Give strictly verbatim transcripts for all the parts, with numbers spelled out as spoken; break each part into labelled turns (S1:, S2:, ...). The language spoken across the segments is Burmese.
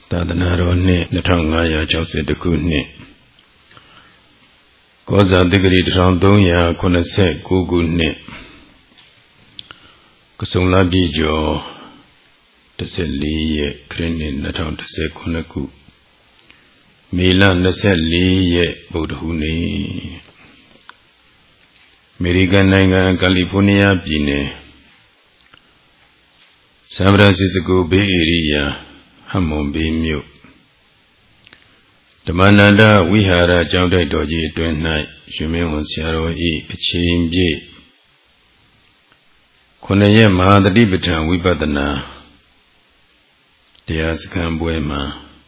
S1: သာသနာတော်နှစ်နှစ်ထောင်ငါးရာ၆၁ခုနှစ်ကောဇာတိဂရီတစ်ထောင်သုံးရာခုနှစ်ဆယ်ကိုးခုနှစ်ကဆုံလပြည့်ကျော်တစ်ဆယ်လေးရက်ခရစ်နှစ်နှစ်ထောင်တစ်ဆယ်ခုနှစ်ခုမေလနှစ်ဆယ်လေးရက်ဗုဒ္ဓဟူးနေ့အမေရိကန်နိုင်ငံကယ်လီဖိုးနီးယားပြည်နယ်ဆန်ဖရန်စစ္စကိုဘေးဧရိယာဟမ်မွန်ဘေးမြို့ဓမ္မနန္ဒဝိဟာရကျောင်းတိုက်တော်ကြီးအတွင်း၌ရှင်မင်းဝန်ဆရာတော်၏အချိန်ပြည့်ခုနှစ်ရက်မဟာတတိပဋ္ဌာန်ဝိပဿနာတရားစခန်းပွဲမှာ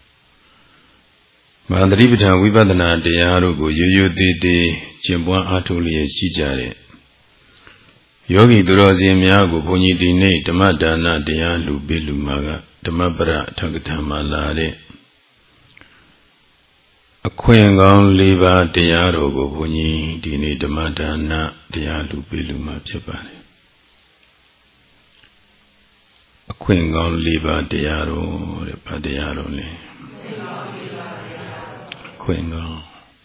S1: မဟာတတိပဋ္ဌာန်ဝိပဿနာတရားတို့ကိုရိုးရိုးသေးသေးကျင့်ပွားအားထုတ်လျက်ရှိကြတဲ့ယောဂီသူတော်စင်များကိုဘုန်းကြီးဒီနေ့ဓမ္မဒါနတရားလူပေးလူမှာကဓမ္မပရထကထမှာလာတဲ့အခွင့်ကောင်း၄ပါးတရားတော်ကိုဘုန်းကြီးဒီနေ့ဓမ္မဒါနတရားလူပေးလူမှာဖြစ်ပါတယ်အခွင့်ကောင်း၄ပါးတရားတော်တဲ့ဗာတရားတော်လဲအခွင့်ကောင်း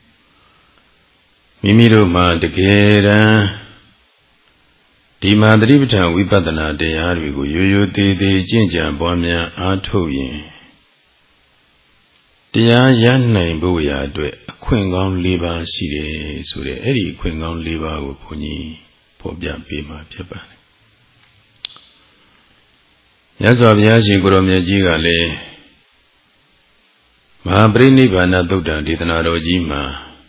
S1: မိမိတို့မှာတကယ်တမ်းဒီမှာသတိပဋ္ဌာန်ဝိပဿနာတရားတွေကိုရိုးရိုးသေးသေးကျင့်ကြံပွားများအားထုတ်ရင်တရားရနိုင်ဖို့ရာအတွက်အခွင့်ကောင်း၄ပါးရှိတယ်ဆိုတဲ့အဲ့ဒီအခွင့်ကောင်း၄ပါးကိုဘုန်းကြီးဖော်ပြပေးမှာဖြစ်ပါတယ်။မြတ်စွာဘုရားရှင်ကိုရောမြတ်ကြီးကလည်းမဟာပရိနိဗ္ဗာန်သုတ်တံဒေသနာတော်ကြီးမှာ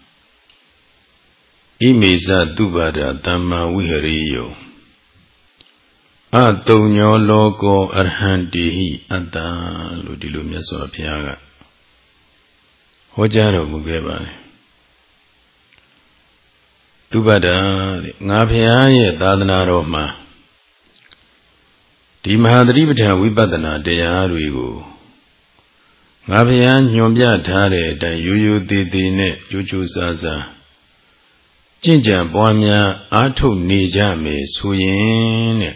S1: ဣမေသသုဘာဒသမ္မာဝိဟရိယောအတုံညောလောကောအရဟံတိဟိအတ္တလို့ဒီလိုမြတ်စွာဘုရားကဟောကြားတော်မူခဲ့ပါတယ်သုဘဒတဲ့ငါဘုရားရဲ့သာသနာတော်မှာဒီမဟာသတိပဋ္ဌာန်ဝိပဿနာတရားတွေကိုငါဘုရားညွှန်ပြထားတဲ့အတိုင်းရိုးရိုးသေးသေးနဲ့ကြိုးကြိုးစားစားကျင့်ကြံပွားများအားထုတ်နေကြမယ်ဆိုရင်တဲ့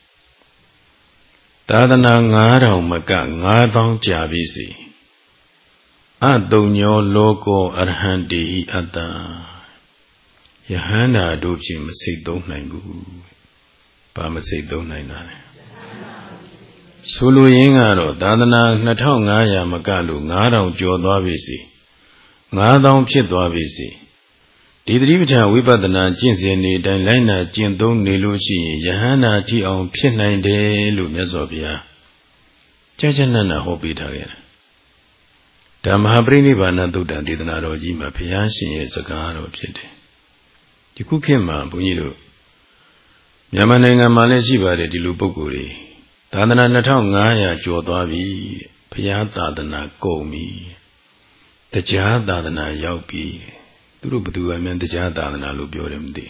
S1: သာသနာငါးထောင်မကငါးသောင်းကြာပြီစီအတုံညောလောကောအရဟံတိဟိအတ္တယဟန္တာတို့ဖြင့်မစိတ်သုံးနိုင်ဘူးဘာမစိတ်သုံးနိုင်တာလဲဆိုလိုရင်းကတော့သာသနာနှစ်ထောင်ငါးရာမကလို့ငါးထောင်ကျော်သွားပြီစီငါးသောင်းဖြစ်သွားပြီစီဒီသတိပဋ္ဌာန်ဝိပဿနာကျင့်စဉ်နေတိုင်းလိုက်နာကျင့်သုံးနေလို့ရှိရင်ယဟန္တာထိအောင်ဖြစ်နိုင်တယ်လို့မြတ်စွာဘုရားကြာကြာနာနာဟောပေးထားခဲ့တယ်။ဓမ္မပရိနိဗ္ဗာန်သုတ်တံဒေသနာတော်ကြီးမှာဘုရားရှင်ရဲ့စကားတော်ဖြစ်တယ်။ဒီခုခေတ်မှာဘုန်းကြီးတို့မြန်မာနိုင်ငံမှာလည်းရှိပါတယ်ဒီလိုပုဂ္ဂိုလ်တွေသာသနာနှစ်ထောင်ငါးရာကျော်သွားပြီဘုရားသာသနာကုန်ပြီတရားသာသနာရောက်ပြီသူတို့ဘသူအမှန်တရားသာသနာလို့ပြောတယ်မသိ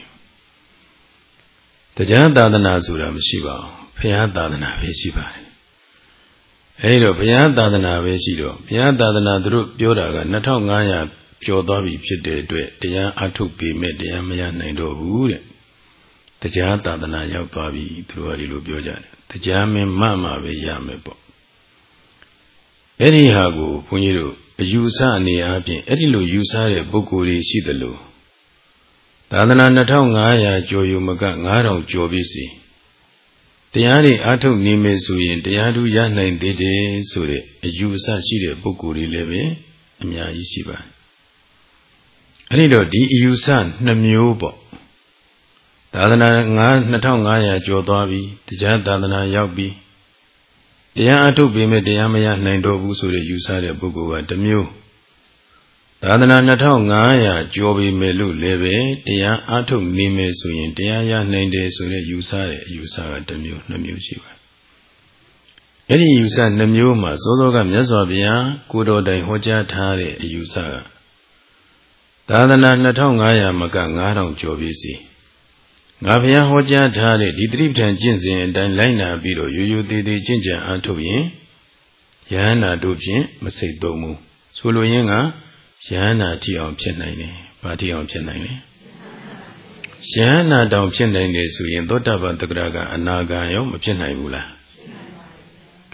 S1: ဘူးတရားသာသနာဆိုတာမရှိပါဘူးဘုရားသာသနာပဲရှိပါတယ်အဲဒီတော့ဘုရားသာသနာပဲရှိတော့ဘုရားသာသနာသူတို့ပြောတာကနှစ်ထောင်ငါးရာကျော်သွားပြီဖြစ်တဲ့အတွက်တရားအထုတ်ပေမဲ့တရားမရနိုင်တော့ဘူးတဲ့တရားသာသနာရောက်သွားပြီသူတို့ကဒီလိုပြောကြတယ်တရားမင်းမှမှပဲရမယ်ပေါ့အဲ့ဒီဟာကိုဘုန်းကြီးတို့အယူဆအနေအချင်းအဲ့ဒီလိုယူဆတဲ့ပုဂ္ဂိုလ်တွေရှိသလိုသာသနာနှစ်ထောင်ငါးရာကျော်ယူမကငါးထောင်ကျော်ပြီစီတရားတွေအားထုတ်နေမယ်ဆိုရင်တရားသူရနိုင်သေးတယ်ဆိုတဲ့အယူအဆရှိတဲ့ပုဂ္ဂိုလ်တွေလည်းပဲအများကြီးရှိပါတယ်အဲ့ဒီတော့ဒီအယူဆနှစ်မျိုးပေါ့သာသနာနှစ်ထောင်ငါးရာကျော်သွားပြီတရားသာသနာရောက်ပြီတရားအထုတ်ပေမဲ့တရားမရနိုင်တော့ဘူးဆိုတဲ့ယူဆတဲ့ပုဂ္ဂိုလ်ကတစ်မျိုးသာသနာနှစ်ထောင်ငါးရာကျော်ပေမဲ့လို့လည်းပဲတရားအထုတ်နေမယ်ဆိုရင်တရားရနိုင်တယ်ဆိုတဲ့ယူဆတဲ့အယူဆကတစ်မျိုးနှစ်မျိုးရှိပါတယ်။အဲ့ဒီယူဆနှစ်မျိုးမှာသောသောကမြတ်စွာဘုရားကိုတော်တိုင်ဟောကြားထားတဲ့အယူဆကသာသနာနှစ်ထောင်ငါးရာမကငါးထောင်ကျော်ပြီစီငါဘုရားဟောကြားထားတဲ့ဒီတိပဋ္ဌာန်ကျင့်စဉ်အတိုင်းလိုက်နာပြီးတော့ရိုးရိုးသေးသေးကျင့်ကြံအားထုတ်ရင်ယဟန္တာတို့ဖြင့်မစိတ်သုံးဘူးဆိုလိုရင်းကယဟန္တာထိအောင်ဖြစ်နိုင်တယ်။ဘာထိအောင်ဖြစ်နိုင်လဲ။ယဟန္တာတောင်ဖြစ်နိုင်တယ်ဆိုရင်သောတာပန်သက္ကရာကအနာဂံရောမဖြစ်နိုင်ဘူးလား။က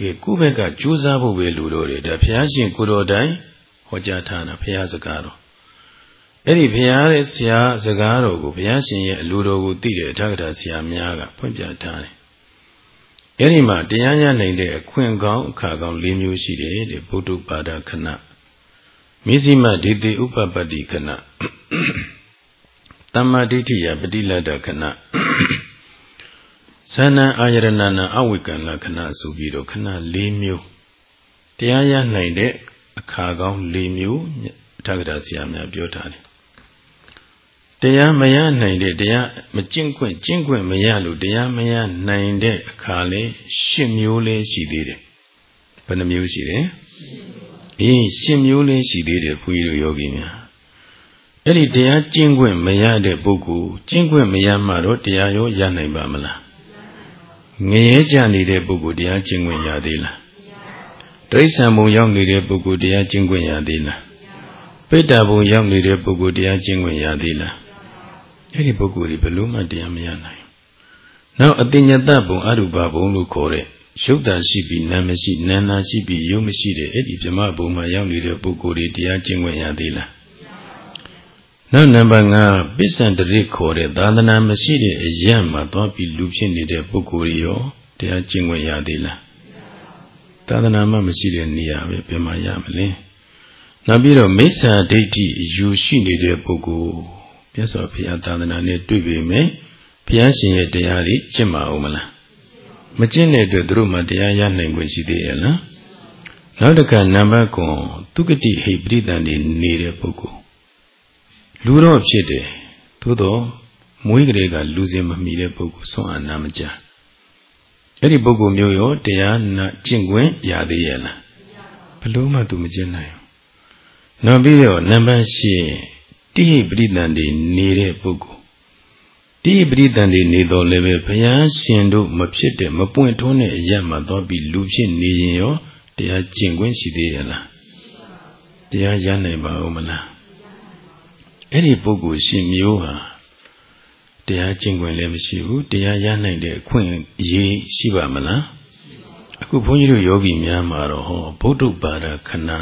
S1: ကဲကုဘက်ကကြိုးစားဖို့ပဲလူတော်တယ်ဒါဘုရားရှင်ကိုတော်တိုင်ဟောကြားထားတာဘုရားစကားတော်အဲ့ဒီဘုရားရဲ့ဆရာစကားတော်ကိုဘုရားရှင်ရဲ့အလိုတော်ကိုသိတဲ့အထာဂတဆရာများကဖွင့်ပြထားတယ်အဲ့ဒီမှာတရားရနိုင်တဲ့အခွင့်ကောင်းအခါကောင်း၄မျိုးရှိတယ်တဲ့ဗုဒ္ဓပါဒခဏမိဇိမဒေတိဥပပတ္တိခဏတမ္မာဒိဋ္ဌိယပฏิလတ္တခဏသန္နအာယရဏနာအဝိကံလခဏဆိုပြီးတော့ခဏ၄မျိုးတရားရနိုင်တဲ့အခါကောင်း၄မျိုးအထာဂတဆရာများပြောထားတယ်တရားမရနိုင်တဲ့တရားမကျင့်ခွင့်ကျင့်ခွင့်မရလို့တရားမရနိုင်တဲ့အခါလဲ၈မျိုးလဲရှိသေးတယ်ဘယ်နှမျိုးရှိတယ်အေး၈မျိုးလဲရှိသေးတယ်ဘုန်းကြီးတို့ယောဂီများအဲ့ဒီတရားကျင့်ခွင့်မရတဲ့ပုဂ္ဂိုလ်ကျင့်ခွင့်မရမှတော့တရားရောရနိုင်ပါမလားငရဲကြနေတဲ့ပုဂ္ဂိုလ်တရားကျင့်ခွင့်ရသေးလားတိရစ္ဆာန်ဘုံရောက်နေတဲ့ပုဂ္ဂိုလ်တရားကျင့်ခွင့်ရသေးလားပိဋ္ဌာဘုံရောက်နေတဲ့ပုဂ္ဂိုလ်တရားကျင့်ခွင့်ရသေးလားအဲ့ဒီပုဂ္ဂိုလ်တွေဘယ်လို့မှတရားမရနိုင်နောက်အတိညတဘုံအရူပဘုံလို့ခေါ်တဲ့ရုပ်တန်ရှိပြီးနာမရှိနာနာရှိပြီးရုပ်မရှိတဲ့အဲ့ဒီဗြဟ္မဘုံမှာရောက်နေတဲ့ပုဂ္ဂိုလ်တွေတရားကျင့်ခွင့်ရသေးလားနောက်နံပါတ်၅ပစ္စံတရိခေါ်တဲ့သာသနာမရှိတဲ့အရာမှာသွားပြီးလူဖြစ်နေတဲ့ပုဂ္ဂိုလ်ရောတရားကျင့်ခွင့်ရသေးလားသာသနာမှမရှိတဲ့နေရာပဲပြန်မရမလဲနောက်ပြီးတော့မိစ္ဆာဒိဋ္ဌိအယူရှိနေတဲ့ပုဂ္ဂိုလ်မြတ်စွာဘုရားသာသနာနဲ့တွေ့ပေမဲ့ဘုရားရှင်ရဲ့တရားတွေကျင့်မအောင်မလားမကျင့်တဲ့အတွက်သူတို့မှတရားရနိုင်ခွင့်ရှိသေးရဲ့လားနောက်တစ်ခါနံပါတ်၉သုကတိဟိပရိသန်နေနေတဲ့ပုဂ္ဂိုလ်လူတော့ဖြစ်တယ်သို့တော့မွေးကလေးကလူစင်မမီတဲ့ပုဂ္ဂိုလ်ဆွမ်းအာနာမကြအဲ့ဒီပုဂ္ဂိုလ်မျိုးရောတရားနာကျင့်ခွင့်ရသေးရဲ့လားဘလို့မှသူမကျင့်နိုင်ဘူးနောက်ပြီးတော့နံပါတ်၈တိဟိပရိသန်နေနေတဲ့ပုဂ္ဂိုလ်တိဟိပရိသန်နေနေတော့လည်းပဲဘုရားရှင်တို့မဖြစ်တဲ့မပွင့်ထွန်းတဲ့အရာမှာသွားပြီးလူဖြစ်နေရင်ရောတရားကျင့်ခွင့်ရှိသေးရဲ့လားတရားရနိုင်ပါဦးမလားအဲ့ဒီပုဂ္ဂိုလ်ရှင်မျိုးဟာတရားကျင့်ခွင့်လည်းမရှိဘူးတရားရနိုင်တဲ့အခွင့်အရေးရှိပါမလားအခုဘုန်းကြီးတို့ယောဂီများမှာတော့ဟောဗုဒ္ဓဘာသာခဏ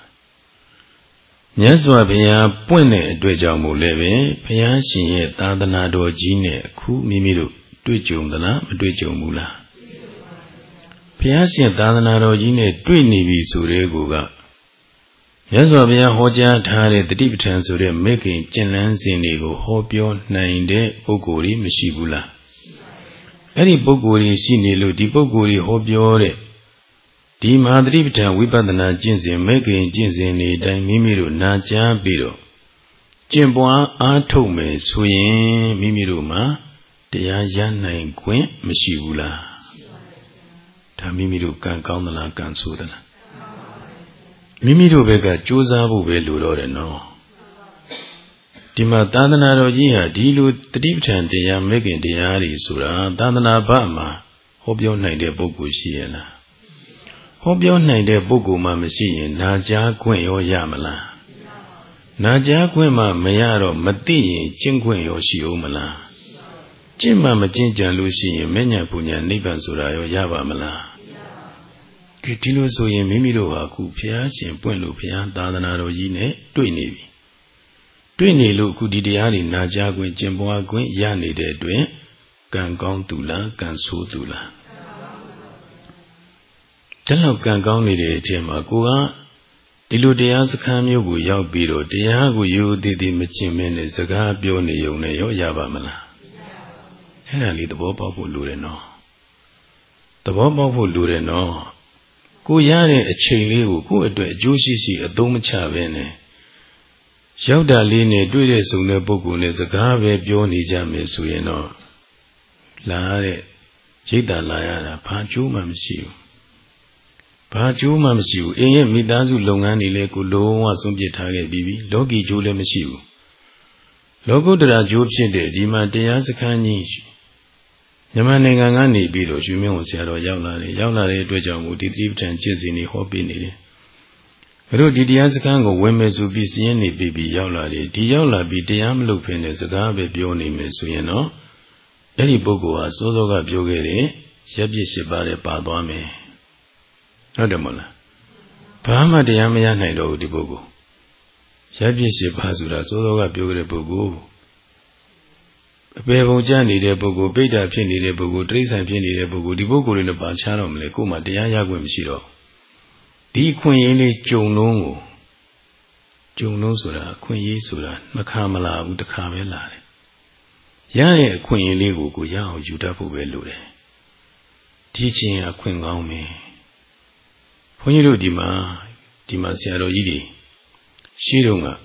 S1: မြတ်စွာဘုရားပွင့်တဲ့အတွက်ကြောင့်မို့လဲပဲဘုရားရှင်ရဲ့သာသနာတော်ကြီးနဲ့အခုမိမိတို့တွေ့ကြုံသလားမတွေ့ကြုံဘူးလားဘုရားရှင်သာသနာတော်ကြီးနဲ့တွေ့နေပြီဆိုတဲ့ကူကမြတ်စွာဘုရားဟောကြားထားတဲ့တတိပဋ္ဌာန်ဆိုတဲ့မေခင်ကျင့်လန်းစဉ်တွေကိုဟောပြောနိုင်တဲ့ပုဂ္ဂိုလ်ကြီးမရှိဘူးလားအဲ့ဒီပုဂ္ဂိုလ်ကြီးရှိနေလို့ဒီပုဂ္ဂိုလ်ကြီးဟောပြောတဲ့ဒီမဟာတတိပဋ္ဌာန်ဝိပဿနာကျင့်စဉ်မေခင်ကျင့်စဉ်တွေအတိုင်းမိမိတို့နာကြားပြီးတော့ကျင့်ပွားအားထုတ်မယ်ဆိုရင်မိမိတို့မှာတရားရနိုင်ခွင့်မရှိဘူးလားဒါမိမိတို့ကံကောင်းသလားကံဆိုးသလားမိမိတို့ဘက်ကကြိုးစားဖို့ပဲလိုတော့တယ်နော်ဒီမှာသာသနာတော်ကြီးဟာဒီလိုတတိပဋ္ဌာန်တရားမေခင်တရားတွေဆိုတာသာသနာ့ဘာမှာဟောပြောနိုင်တဲ့ပုဂ္ဂိုလ်ရှိရဲ့လားဟောပြောနိုင်တဲ့ပုဂ္ဂိုလ်မှမရှိရင်နာကြားခွင့်ရောရမလားနာကြားခွင့်မှမရတော့မသိရင်ကျင့်ခွင့်ရောရှိဦးမလားကျင့်မှမကျင့်ကြံလို့ရှိရင်မဉ္ဇဉ်ပူညာနိဗ္ဗာန်ဆိုတာရောရပါမလားကဲဒီလိုဆိုရင်မိမိတို့ဟာအခုဘုရားရှင်ပွင့်လို့ဘုရားသာသနာတော်ကြီးနဲ့တွေ့နေပြီတွေ့နေလို့အခုဒီတရားတွေနာကြားခွင့်ကျင့်ပွားခွင့်ရနေတဲ့အတွက်ကံကောင်းသူလားကံဆိုးသူလားဒါလောက်ကံကောင်းနေတဲ့အချိန်မှာကိုကဒီလိုတရားစခန်းမျိုးကိုရောက်ပြီးတော့တရားကိုရိုးသေးသေးမကျင့်မင်းနဲ့စကားပြောနေုံနဲ့ရောရပါမလားအဲ့ဒါလေးသဘောပေါက်ဖို့လိုတယ်နော်သဘောပေါက်ဖို့လိုတယ်နော်ကိုရတဲ့အချိန်လေးကိုကိုယ့်အတွက်အကျိုးရှိရှိအသုံးမချဘဲနဲ့ရောက်တာလေးနဲ့တွေ့တဲ့ဆုံတဲ့ပုဂ္ဂိုလ်နဲ့စကားပဲပြောနေကြမယ်ဆိုရင်တော့လာတဲ့ရိတ်တာလာရတာဘာကျိုးမှမရှိဘူးဘာကျိုးမှမရှိဘူးအိမ်ရဲ့မိသားစုလုပ်ငန်းတွေလည်းကိုလုံးဝဆုံးပြစ်ထားခဲ့ပြီးပြီလောကီကျိုးလည်းမရှိဘူးလောကုတ္တရာကျိုးဖြစ်တဲ့ဒီမှာတရားစခန်းကြီးမြန်မာနိုင်ငံကနေပြီးတော့ရွှေမင်းဝန်ဆရာတော်ရောက်လာတယ်ရောက်လာတဲ့အတွက်ကြောင့်မို့ဒီတိပဋ္ဌာန်ကျင့်စဉ်တွေဟောပေးနေတယ်ဘယ်လိုဒီတရားစခန်းကိုဝင်မယ်ဆိုပြီးစည်ရင်နေပြီးပြီးရောက်လာတယ်ဒီရောက်လာပြီးတရားမလုပ်ဖ ೇನೆ စကားပဲပြောနေမယ်ဆိုရင်တော့အဲ့ဒီပုဂ္ဂိုလ်ဟာစိုးစောကပြောခဲ့တဲ့ရပ်ပြစ်၈ပါးနဲ့ပါသွားမယ်ဟုတ်တယ်မဟုတ်လားဘာမှတရားမရနိုင်တော့ဘူးဒီပုဂ္ဂိုလ်ရပ်ပြစ်ရှိပါဆိုတာစိုးစောကပြောကြတဲ့ပုဂ္ဂိုလ်အပေပုံကြနေတဲ့ပုဂ္ဂိုလ်ပိဋ္ဌာဖြစ်နေတဲ့ပုဂ္ဂိုလ်တိရစ္ဆာန်ဖြစ်နေတဲ့ပုဂ္ဂိုလ်ဒီပုဂ္ဂိုလ်တွေနဲ့ပါချားတော့မလဲကိုယ်မှတရားရခွင့်မရှိတော့ဒီခွင့်ရင်းလေးကြုံလုံးကိုကြုံလုံးဆိုတာခွင့်ရင်းဆိုတာနှစ်ခါမလာဘူးတစ်ခါပဲလာတယ်ရရဲ့အခွင့်အရေးလေးကိုကိုရအောင်ယူတတ်ဖို့ပဲလိုတယ်ဒီချင်းအခွင့်ကောင်းမယ်ဘုန်းကြီးတို့ဒီမှာဒီမှာဆရာတော်ကြီးတွေရှိတော့က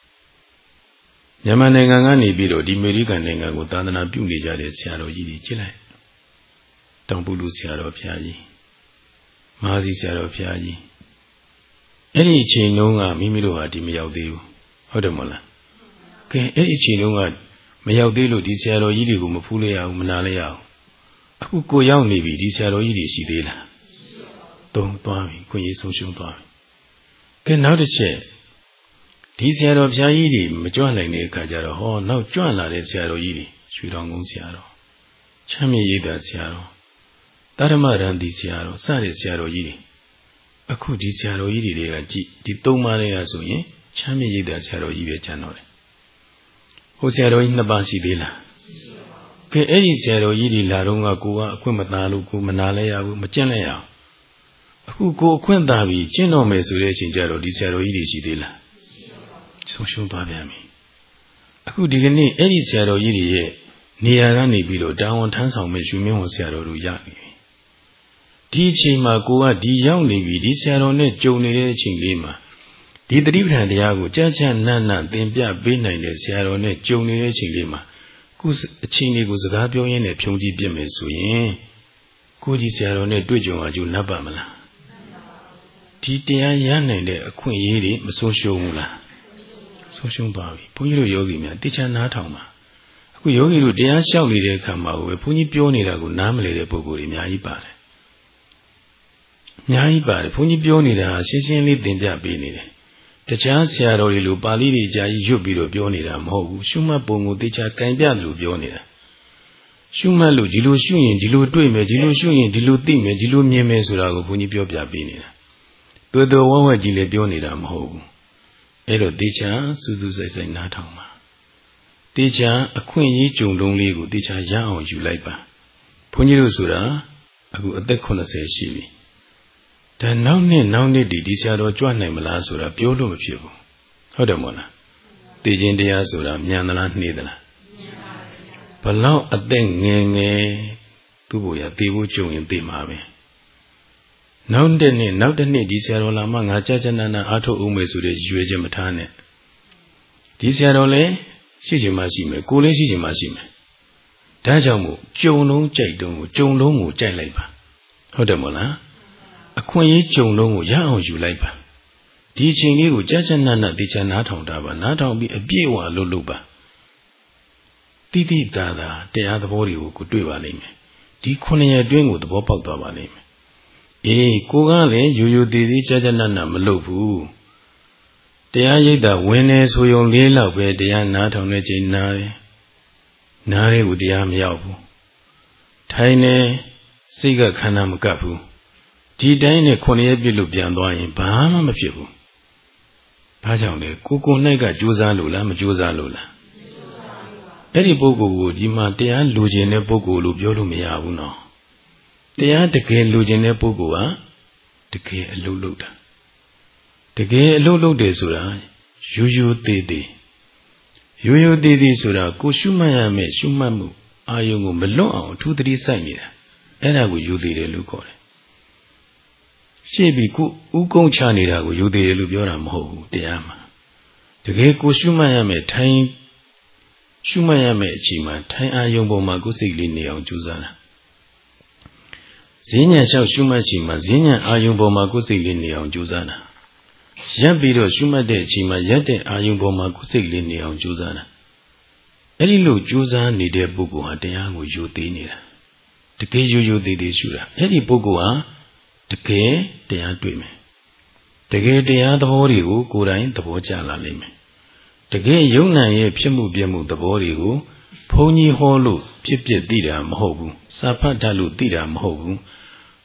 S1: မြန်မာနိုင်ငံကနေပြီးတော့ဒီအမေရိကန်နိုင်ငံကိုသာသနာပြုနေကြတဲ့ဆရာတော်ကြီးတွေကြည့်လိုက်တောင်ပုလူဆရာတော်ဘုရားကြီးမဟာစီဆရာတော်ဘုရားကြီးအဲ့ဒီအချိန်လုံးကမိမိတို့ဟာဒီမရောက်သေးဘူးဟုတ်တယ်မဟုတ်လားကဲအဲ့ဒီအချိန်လုံးကမရောက်သေးလို့ဒီဆရာတော်ကြီးတွေကိုမဖူးလိုက်ရဘူးမနာလိုက်ရဘူးအခုကိုရောက်နေပြီဒီဆရာတော်ကြီးတွေရှိသေးလားတုံးသွားပြီကိုကြီးဆုံးရှုံးသွားပြီကဲနောက်တစ်ချက်ဒီဆရာတော်ဘုရားကြီးတွေမကြွနိုင်တဲ့အခါကျတော့ဟောနောက်ကြွလာတဲ့ဆရာတော်ကြီးတွေရွှေတော်ကုန်းဆရာတော်ချမ်းမြေရိပ်သာဆရာတော်တာရမရန်တီဆရာတော်စတဲ့ဆရာတော်ကြီးတွေအခုဒီဆရာတော်ကြီးတွေကကြည့်ဒီသုံးပါးတွေကဆိုရင်ချမ်းမြေရိပ်သာဆရာတော်ကြီးပဲကျန်တော့တယ်ဟိုဆရာတော်ကြီးနှစ်ပါးရှိသေးလားကဲအဲ့ဒီဆရာတော်ကြီးတွေလာတော့ကကိုကအခွင့်မသားလို့ကိုမနာလဲရဘူးမကျင့်လဲရအောင်အခုကိုအခွင့်သာပြီးကျင့်တော်မယ်ဆိုတဲ့အချိန်ကျတော့ဒီဆရာတော်ကြီးတွေရှိသေးလားဆုံးရှုံးသွားပြန်ပြီအခုဒီကနေ့အဲ့ဒီဆရာတော်ကြီးတွေရဲ့နေရာကနေပြီးတော့တာဝန်ထမ်းဆောင်မဲ့ယူမင်းဝန်ဆရာတော်တို့ရပြီဒီအချိန်မှာကိုကဒီရောက်နေပြီဒီဆရာတော်နဲ့ကြုံနေတဲ့အချိန်လေးမှာဒီတတိပဌာန်တရားကိုကြာကြာနန်းနန်းသင်ပြပေးနိုင်တဲ့ဆရာတော်နဲ့ကြုံနေတဲ့အချိန်လေးမှာကိုအချိန်လေးကိုစကားပြောရင်းနဲ့ဖြုံးကြည့်ပြမယ်ဆိုရင်ကိုကြီးဆရာတော်နဲ့တွေ့ကြုံအကျိုးနပ်ပါမလားဒီတရားရနိုင်တဲ့အခွင့်အရေးတွေမဆုံးရှုံးဘူးလားဆုံးရှုံးသွားပြီဘုန်းကြီးတို့ယောဂီများတရားနားထောင်ပါအခုယောဂီတို့တရားလျှောက်နေတဲ့အခါမှာကိုပဲဘုန်းကြီးပြောနေတာကိုနားမလည်တဲ့ပုဂ္ဂိုလ်တွေအများကြီးပါတယ်အများကြီးပါတယ်ဘုန်းကြီးပြောနေတာရှင်းရှင်းလေးသင်ပြပေးနေတယ်တခြားဆရာတော်တွေလိုပါဠိတွေကြာကြီးရွတ်ပြီးတော့ပြောနေတာမဟုတ်ဘူးရှုမှတ်ပုံကိုတေချာကင်ပြလို့ပြောနေတာရှုမှတ်လို့ဒီလိုရှုရင်ဒီလိုတွေ့မယ်ဒီလိုရှုရင်ဒီလိုသိမယ်ဒီလိုမြင်မယ်ဆိုတာကိုဘုန်းကြီးပြောပြပေးနေတာတော်တော်ဝဝကြီးလည်းပြောနေတာမဟုတ်ဘူးအဲ့တော့တေချာစူးစူးဆိုင်ဆိုင်နားထောင်ပါတေချာအခွင့်အရေးကြုံလုံးလေးကိုတေချာရအောင်ယူလိုက်ပါဘုန်းကြီးတို့ဆိုတာအခုအသက်eightyရှိပြီဒါနောက်နှစ်နောက်နှစ်ဒီဒီဆရာတော်ကြွနိုင်မလားဆိုတာပြောလို့မဖြစ်ဘူးဟုတ်တယ်မို့လားသိခြင်းတရားဆိုတာမြန်သလားနှေးသလားဘလောက်အသက်ငယ်ငယ်သူ့ဘုရားသိဖို့ကြုံရင်သိမှာပဲနောက်တဲ့နှစ်နောက်တဲ့နှစ်ဒီဆရာတော်လာမှငါကြာကြာနာနာအားထုတ်အောင်မယ်ဆိုတဲ့ရွေးချက်မထားနဲ့ဒီဆရာတော်လည်းရှိချင်မှရှိမယ်ကိုလည်းရှိချင်မှရှိမယ်ဒါကြောင့်မို့ကြုံလုံးကြိုက်တုံးကိုကြုံလုံးကိုကြိုက်လိုက်ပါဟုတ်တယ်မို့လားအခွင့်အရေးကြုံလုံးကိုရအောင်ယူလိုက်ပါဒီအချိန်လေးကိုကြာကြာနာနာတေချာနားထောင်တာပါနားထောင်ပြီးအပြည့်အဝလုပ်လုပ်ပါတိတိတာတာတရားသဘောတွေကိုကိုတွေ့ပါလိမ့်မယ်ဒီခုနှစ်ရက်အတွင်းကိုသဘောပေါက်သွားပါလိမ့်မယ်အေးကိုကလည်းရိုးရိုးသေးသေးကြာကြာနာနာမလုပ်ဘူးတရားရိပ်တာဝင်နေဆိုရုံလေးလောက်ပဲတရားနားထောင်တဲ့ချိန်နားတယ်နားလေးကိုတရားမရောက်ဘူးထိုင်နေစိတ်ကခန္ဓာမကပ်ဘူးဒီတိုင်းနဲ့ခုနှစ်ရက်ပြည့်လို့ပြန်သွားရင်ဘာမှမဖြစ်ဘူးဘာကြောင့်လဲကိုကို၌ကကြိုးစားလို့လားမကြိုးစားလို့လားအဲ့ဒီပုဂ္ဂိုလ်ကိုဒီမှာတရားလူကျင်တဲ့ပုဂ္ဂိုလ်လို့ပြောလို့မရဘူးနော်တရားတကယ်လူကျင်တဲ့ပုဂ္ဂိုလ်ဟာတကယ်အလုပ်လုပ်တာတကယ်အလုပ်လုပ်တယ်ဆိုတာရိုးရိုးသေးသေးရိုးရိုးသေးသေးဆိုတာကိုရှုမှတ်ရမယ်ရှုမှတ်မှုအာယုံကိုမလွတ်အောင်အထူးသတိစိုက်နေတာအဲ့ဒါကိုရိုးသေးတယ်လို့ခေါ်တယ်ရှေ့ပြီးကိုဥကုံချနေတာကိုရိုးသေးတယ်လို့ပြောတာမဟုတ်ဘူးတရားမှာတကယ်ကိုရှုမှတ်ရမယ်ထိုင်ရှုမှတ်ရမယ်အချိန်မှာထိုင်အာယုံပေါ်မှာကိုယ်စိတ်လေးနေအောင်ကြိုးစားတာဈဉ္ဉံလျှောက်ရှုမှတ်ချိန်မှာဈဉ္ဉံအာယုံပေါ်မှာကိုယ်စိတ်လေးနေအောင်ကြိုးစားတာရပ်ပြီးတော့ရှုမှတ်တဲ့အချိန်မှာရပ်တဲ့အာယုံပေါ်မှာကိုယ်စိတ်လေးနေအောင်ကြိုးစားတာအဲ့ဒီလိုကြိုးစားနေတဲ့ပုဂ္ဂိုလ်ဟာတရားကိုယိုသေးနေတာတကယ်ယိုယိုသေးသေးရှုတာအဲ့ဒီပုဂ္ဂိုလ်ဟာတကယ်တရားတွေ့မယ်တကယ်တရားသဘောတွေကိုကိုယ်တိုင်သဘောကျလာလိမ့်မယ်တကယ်ယုံနာရဲ့ဖြစ်မှုပြမှုသဘောတွေကိုဘုန်းကြီးဟောလို့ဖြစ်ဖြစ်သိတာမဟုတ်ဘူးစာဖတ်တတ်လို့သိတာမဟုတ်ဘူး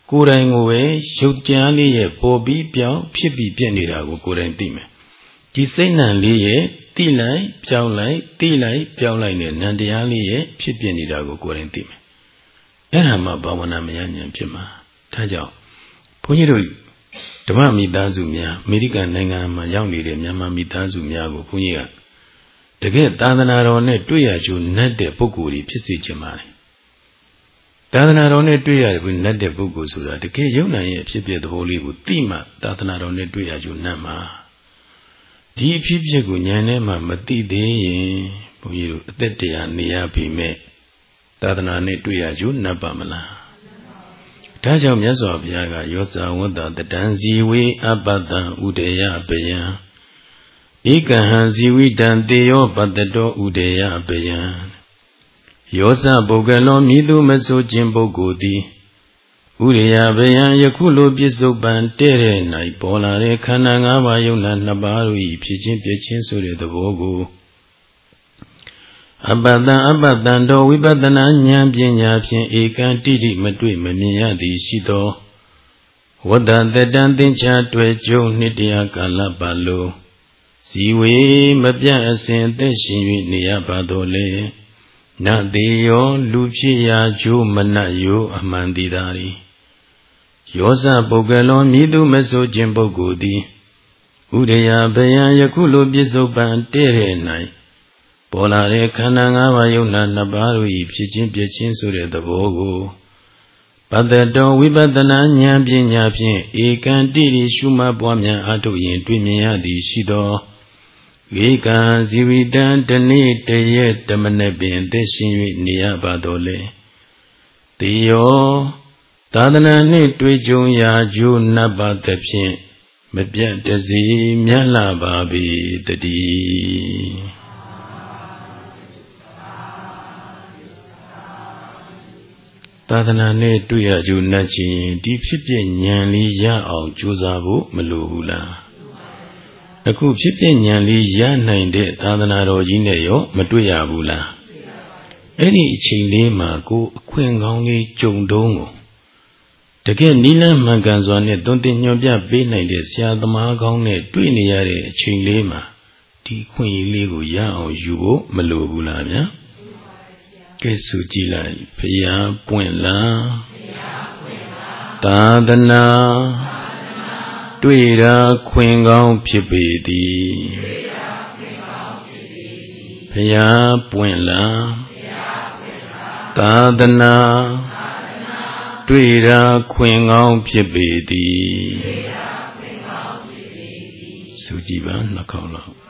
S1: ကိုယ်တိုင်ကိုပဲရုပ်ကြားလေးရဲ့ပေါ်ပြီးပြောင်းဖြစ်ပြီးပြည့်နေတာကိုကိုယ်တိုင်သိမယ်ဒီစိတ်နံလေးရဲ့တိလိုက်ပြောင်းလိုက်တိလိုက်ပြောင်းလိုက်နဲ့နံတရားလေးရဲ့ဖြစ်ပြနေတာကိုကိုယ်တိုင်သိမယ်အဲ့ဒါမှဘာဝနာမယဉာဏ်ဖြစ်မှာဒါကြောင့်ဘုန်းကြီးတို့ဓမ္မမိသားစုများအမေရိကန်နိုင်ငံမှာရောက်နေတဲ့မြန်မာမိသားစုများကိုဘုန်းကြီးကတကယ်သာသနာတော်နဲ့တွေ့ရကြုံနဲ့တဲ့ပုဂ္ဂိုလ်တွေဖြစ်စေချင်ပါတယ်သာသနာတော်နဲ့တွေ့ရတယ်ဘူးနဲ့တဲ့ပုဂ္ဂိုလ်ဆိုတာတကယ်ယုံနိုင်ရဲ့ဖြစ်ဖြစ်သဘောလေးကိုသိမှသာသနာတော်နဲ့တွေ့ရကြုံနဲ့မှာဒီအဖြစ်ဖြစ်ကိုဉာဏ်နဲ့မှမသိသေးရင်ဘုန်းကြီးတို့အသက်တရားနေရပြီမဲ့သာသနာနဲ့တွေ့ရကြုံနဲ့ပါမလားဒါကြောင့်မြတ်စွာဘုရားကယောဇဝတ္တတတံဇီဝေအပတံဥဒေယပယံဧကဟံဇီဝိတံတေယောပတ္တတောဥဒေယပယံယောဇပုဂ္ဂလောမိသူမဆိုခြင်းပုဂ္ဂိုလ်သည်ဥရိယဘယံယခုလိုပြစ္ဆုတ်ပံတဲ့တဲ့၌ပေါ်လာတဲ့ခန္ဓာ၅ပါးယုံနာနှစ်ပါးတို့၏ဖြစ်ခြင်းပြည့်ခြင်းဆိုတဲ့သဘောကိုအပတံအပတံတော်ဝိပဿနာဉာဏ်ပညာဖြင့်ဧကံတိတိမတွေ့မမြင်ရသည်ရှိသောဝတ္တတတံသင်္ချာတွေ့ကြုံနှစ်တရားကာလပတ်လုံးဇီဝေမပြတ်အစဉ်အသက်ရှင်၍နေရပါတော်လေနတေယောလူဖြစ်ရာကျိုးမနတ်ယောအမှန်တည်သာရီယောဇပုဂ္ဂလောမိသူမဆိုခြင်းပုဂ္ဂိုလ်သည်ဥဒယဘယံယခုလိုပြစ္ဆုတ်ပံတဲ့တဲ့၌ပေါ်လာတဲ့ခန္ဓာ၅ပါးယုံနာနှစ်ပါးတို့၏ဖြစ်ခြင်းပြည့်ခြင်းဆိုတဲ့သဘောကိုပတ္တတောဝိပဿနာဉာဏ်ပညာဖြင့်ဧကံတိရိရှုမှတ်ပွားများအထုတ်ရင်တွေ့မြင်ရသည်ရှိသောဧကံဇီဝိတံတနေ့တရက်တမနက်ပင်သက်ရှင်၍နေရပါတော်လေတေယောသာသနာနှင့်တွေ့ကြုံရာကျိုးနတ်ပါသဖြင့်မပြတ်တစီမြတ်လာပါပြီတည်းသာသနာနဲ့တွေ့ရကြုံနဲ့ချင်းဒီဖြစ်ပြဉာဏ်လေးရအောင်ကြိုးစားဖို့မလိုဘူးလားအခုဖြစ်ပြဉာဏ်လေးရနိုင်တဲ့သာသနာတော်ကြီးနဲ့ရောမတွေ့ရဘူးလားအဲ့ဒီအချိန်လေးမှာကိုအခွင့်ကောင်းလေးကြုံတုံးကိုတကယ်နိလန်းမှန်ကန်စွာနဲ့တွင်တင်ညွှန်ပြပေးနိုင်တဲ့ဆရာသမားကောင်းနဲ့တွေ့နေရတဲ့အချိန်လေးမှာဒီခွင့်ရလေးကိုရအောင်ယူဖို့မလိုဘူးလားဗျာကဲဆိုကြည့်လိုက်ဘုရားပွင့်လားသာသနာတွေ့ရာခွင့်ကောင်းဖြစ်ပေသည်ဘုရားပွင့်လားသာသနာတွေ့ရာခွင့်ကောင်းဖြစ်ပေသည်ဆိုကြည့်ပါနှခေါင်းလောက်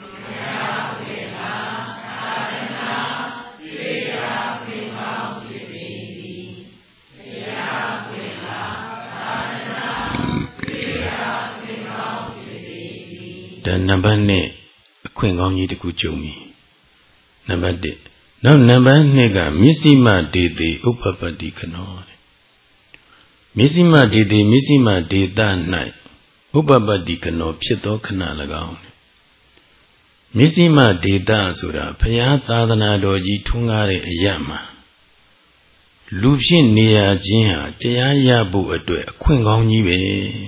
S1: ဒါနံပါတ်နှစ်အခွင့်ကောင်းကြီးတစ်ခုကြုံပြီနံပါတ်တစ်နောက်နံပါတ်နှစ်ကမစ္စည်းမဒေတိဥပ္ပပတ္တိခနောမစ္စည်းမဒေတိမစ္စည်းမဒေသ၌ဥပ္ပပတ္တိခနောဖြစ်သောခဏ၎င်းမစ္စည်းမဒေသဆိုတာဘုရားသာသနာတော်ကြီးထွန်းကားတဲ့အရာမှာလူဖြစ်နေရခြင်းဟာတရားရဖို့အတွက်အခွင့်ကောင်းကြီးပဲ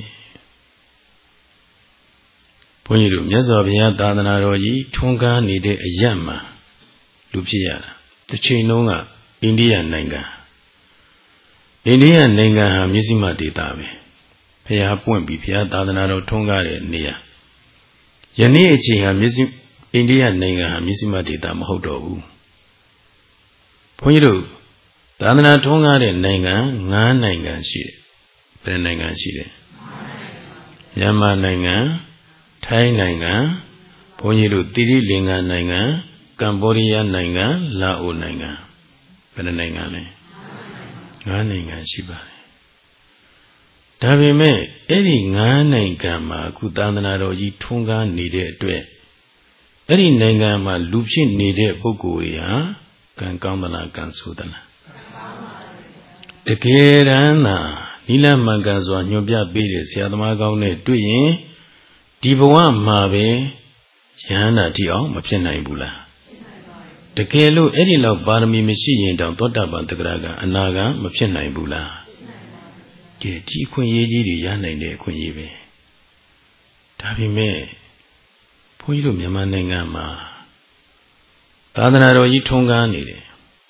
S1: ဘုန်းကြီးတို့မြတ်စွာဘုရားသာသနာတော်ကြီးထွန်းကားနေတဲ့အရာမှာလူဖြစ်ရတာတစ်ချိန်လုံးကအိန္ဒိယနိုင်ငံအိန္ဒိယနိုင်ငံဟာမစ္စည်းမဒေသပဲဘုရားပွင့်ပြီးဘုရားသာသနာတော်ထွန်းကားတဲ့နေရာယနေ့အချိန်ဟာမစ္စည်းအိန္ဒိယနိုင်ငံဟာမစ္စည်းမဒေသမဟုတ်တော့ဘူးဘုန်းကြီးတို့သာသနာထွန်းကားတဲ့နိုင်ငံ၅နိုင်ငံရှိတယ်ဘယ်နိုင်ငံရှိတယ်မြန်မာနိုင်ငံထိုင်းနိုင်ငံဘုန်းကြီးတို့သီရိလင်္ကာနိုင်ငံကမ္ဘောဒီးယားနိုင်ငံလာအိုနိုင်ငံဘယ်နိုင်ငံလဲငါးနိုင်ငံရှိပါတယ်ဒါပေမဲ့အဲ့ဒီငါးနိုင်ငံမှာအခုသာသနာတော်ကြီးထွန်းကားနေတဲ့အတွက်အဲ့ဒီနိုင်ငံမှာလူဖြစ်နေတဲ့ပုဂ္ဂိုလ်တွေဟာကံကောင်းသလားကံဆိုးသလားတကယ်တမ်းသာနိလမှန်ကန်စွာညွှန်ပြပေးတဲ့ဆရာသမားကောင်းနဲ့တွေ့ရင်ဒီဘဝမှာပဲယဟန္တာတိအောင်မဖြစ်နိုင်ဘူးလားတကယ်လို့အဲ့ဒီလောက်ပါရမီမရှိရင်တောင်သောတာပန်တဂရကအနာဂံမဖြစ်နိုင်ဘူးလားကဲဒီအခွင့်အရေးကြီးတွေရနိုင်တဲ့အခွင့်အရေးပဲဒါပေမဲ့ဘုန်းကြီးတို့မြန်မာနိုင်ငံမှာသာသနာတော်ကြီးထွန်းကားနေတယ်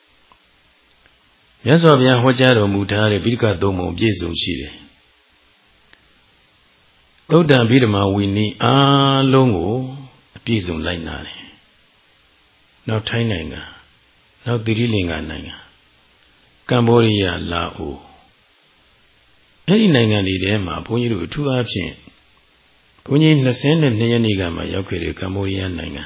S1: မြတ်စွာဘုရားဟောကြားတော်မူထားတဲ့ဗိဓကသုံးပုံပြည့်စုံရှိတယ်သုတ္တံဗိဓမာဝီနီအားလုံးကိုအပြည့်စုံလိုက်နာတယ်နောက်ထိုင်းနိုင်ငံနောက်သီရိလင်္ကာနိုင်ငံကမ္ဘောဒီးယားလာအိုအဲ့ဒီနိုင်ငံတွေထဲမှာဘုန်းကြီးတို့အထူးအားဖြင့်ဘုန်းကြီး၂၂ရက်နေ့ကမှရောက်ခဲ့တဲ့ကမ္ဘောဒီးယားနိုင်ငံ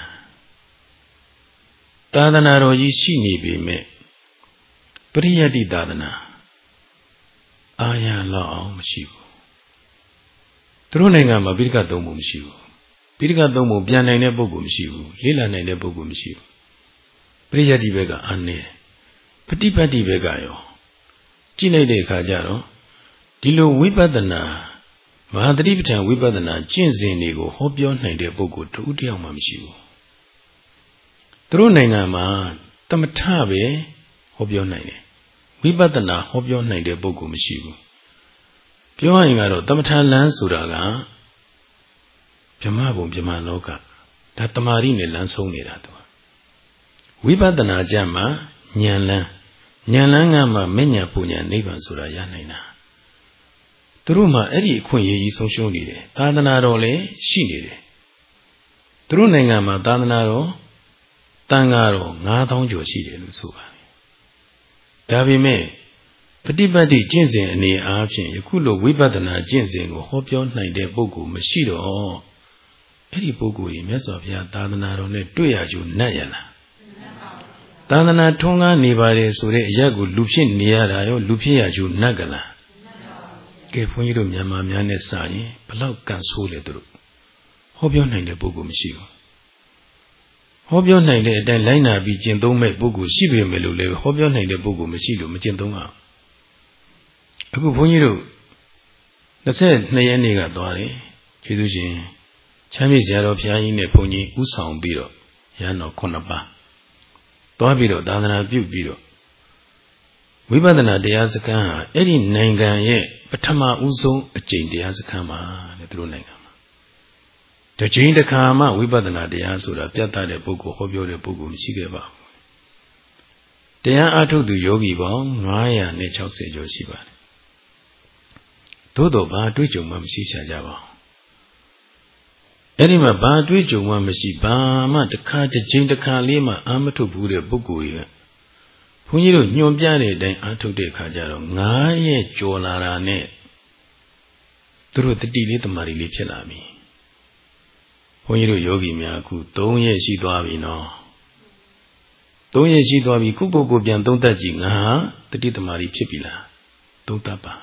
S1: သာသနာတော်ကြီးရှိနေပေမဲ့ပရိယတ္တိသာသနာအာရလောက်အောင်မရှိဘူးသူတို့နိုင်ငံမှာဗိဓကသုံးပုံမရှိဘူးဗိဓကသုံးပုံပြန်နိုင်တဲ့ပုဂ္ဂိုလ်မရှိဘူးလေ့လာနိုင်တဲ့ပုဂ္ဂိုလ်မရှိဘူးပရိယတ္တိဘက်ကအာနေပฏิပတ်တိဘက်ကရောကြည့်လိုက်တဲ့အခါကျတော့ဒီလိုဝိပဿနာမဟာသတိပဋ္ဌာန်ဝိပဿနာကျင့်စဉ်တွေကိုဟောပြောနိုင်တဲ့ပုဂ္ဂိုလ်တဦးတယောက်မှမရှိဘူးသူတို့နိုင်ငံမှာသမထပဲဟောပြောနိုင်တယ်ဝိပဿနာဟောပြောနိုင်တဲ့ပုဂ္ဂိုလ်မရှိဘူးပြောရရင်ကတော့သမထလမ်းဆိုတာကဗြဟ္မဘုံဗြဟ္မလောကဒါတမာရိနဲ့လမ်းဆုံးနေတာသူဝိပဿနာကြမှာဉာဏ်လန်းဉာဏ်လန်းကမှမဉဏ်ပူဉဏ်နိဗ္ဗာန်ဆိုတာရနိုင်တာသူတို့မှအဲ့ဒီအခွင့်အရေးကြီးဆုံးရှုံးနေတယ်သာသနာတော်လည်းရှိနေတယ်သူတို့နိုင်ငံမှာသာသနာတော်တန်ဃာတော်ငါးသောင်းကျော်ရှိတယ်လို့ဆိုပါတယ်ဒါပေမဲ့ပฏิပတ်တိကျင့်စဉ်အနေအားဖြင့်ယခုလိုဝိပဿနာကျင့်စဉ်ကိုဟောပြောနိုင်တဲ့ပုဂ္ဂိုလ်မရှိတော့အဲ့ဒီပုဂ္ဂိုလ်ကြီးမြတ်စွာဘုရားသာသနာတော်နဲ့တွေ့ရကြနတ်ရလားသာသနာထွန်းကားနေပါတယ်ဆိုတဲ့အရာကိုလူဖြစ်နေရတာရောလူဖြစ်ရကြနတ်ကလားကဲဘုန်းကြီးတို့မြန်မာများနဲ့စာရင်ဘလောက်ကန်ဆိုးလဲသူတို့ဟောပြောနိုင်တဲ့ပုဂ္ဂိုလ်မရှိဘူးဟောပြောနိုင်တဲ့အတိုင်းလိုက်နာပြီးကျင့်သုံးမဲ့ပုဂ္ဂိုလ်ရှိပေမဲ့လို့လည်းဟောပြောနိုင်တဲ့ပုဂ္ဂိုလ်မရှိလို့မကျင့်သုံးအောင်အခုဘုန်းကြီးတို့၂၂ရက်နေ့ကသွားတယ်ကျေးဇူးရှင်ချမ်းမြေ့ဆရာတော်ဘုရားကြီးနဲ့ဘုန်းကြီးဥဆောင်ပြီးတော့ရဟန်းတော်ခုနှစ်ပါးသွားပြီးတော့သာသနာပြုပြီးတော့ဝိပဿနာတရားစခန်းဟာအဲ့ဒီနိုင်ငံရဲ့ပထမဦးဆုံးအကျင့်တရားစခန်းပါတဲ့သူတို့နိုင်ငံမှာတစ်ချိန်တစ်ခါမှဝိပဿနာတရားဆိုတာပြတ်သားတဲ့ပုဂ္ဂိုလ်ဟောပြောတဲ့ပုဂ္ဂိုလ်မရှိခဲ့ပါဘူးတရားအားထုတ်သူယောဂီပေါင်း၅၆၀ကျော်ရှိပါတယ်သို့တော့ဘာတွေ့ကြုံမှမရှိချကြပါဘူးအဲ့ဒီမှာဘာတွေ့ကြုံမှမရှိဘာမှတစ်ခါတစ်ချိန်တစ်ခါလေးမှအာမထုတ်ဘူးတဲ့ပုဂ္ဂိုလ်တွေကဘုန်းကြီးတို့ညွန်ပြတဲ့အတိုင်းအာထုတ်တဲ့အခါကျတော့ငါးရက်ကြော်လာတာနဲ့သူတို့တတိလေးတမာရီလေးဖြစ်လာပြီဘုန်းကြီးတို့ယောဂီများအခု၃ရက်ရှိသွားပြီနော်၃ရက်ရှိသွားပြီခုပုဂ္ဂိုလ်ပြန်သုံးသပ်ကြည့်ငါဟာတတိတမာရီဖြစ်ပြီလားသုံးသပ်ပါ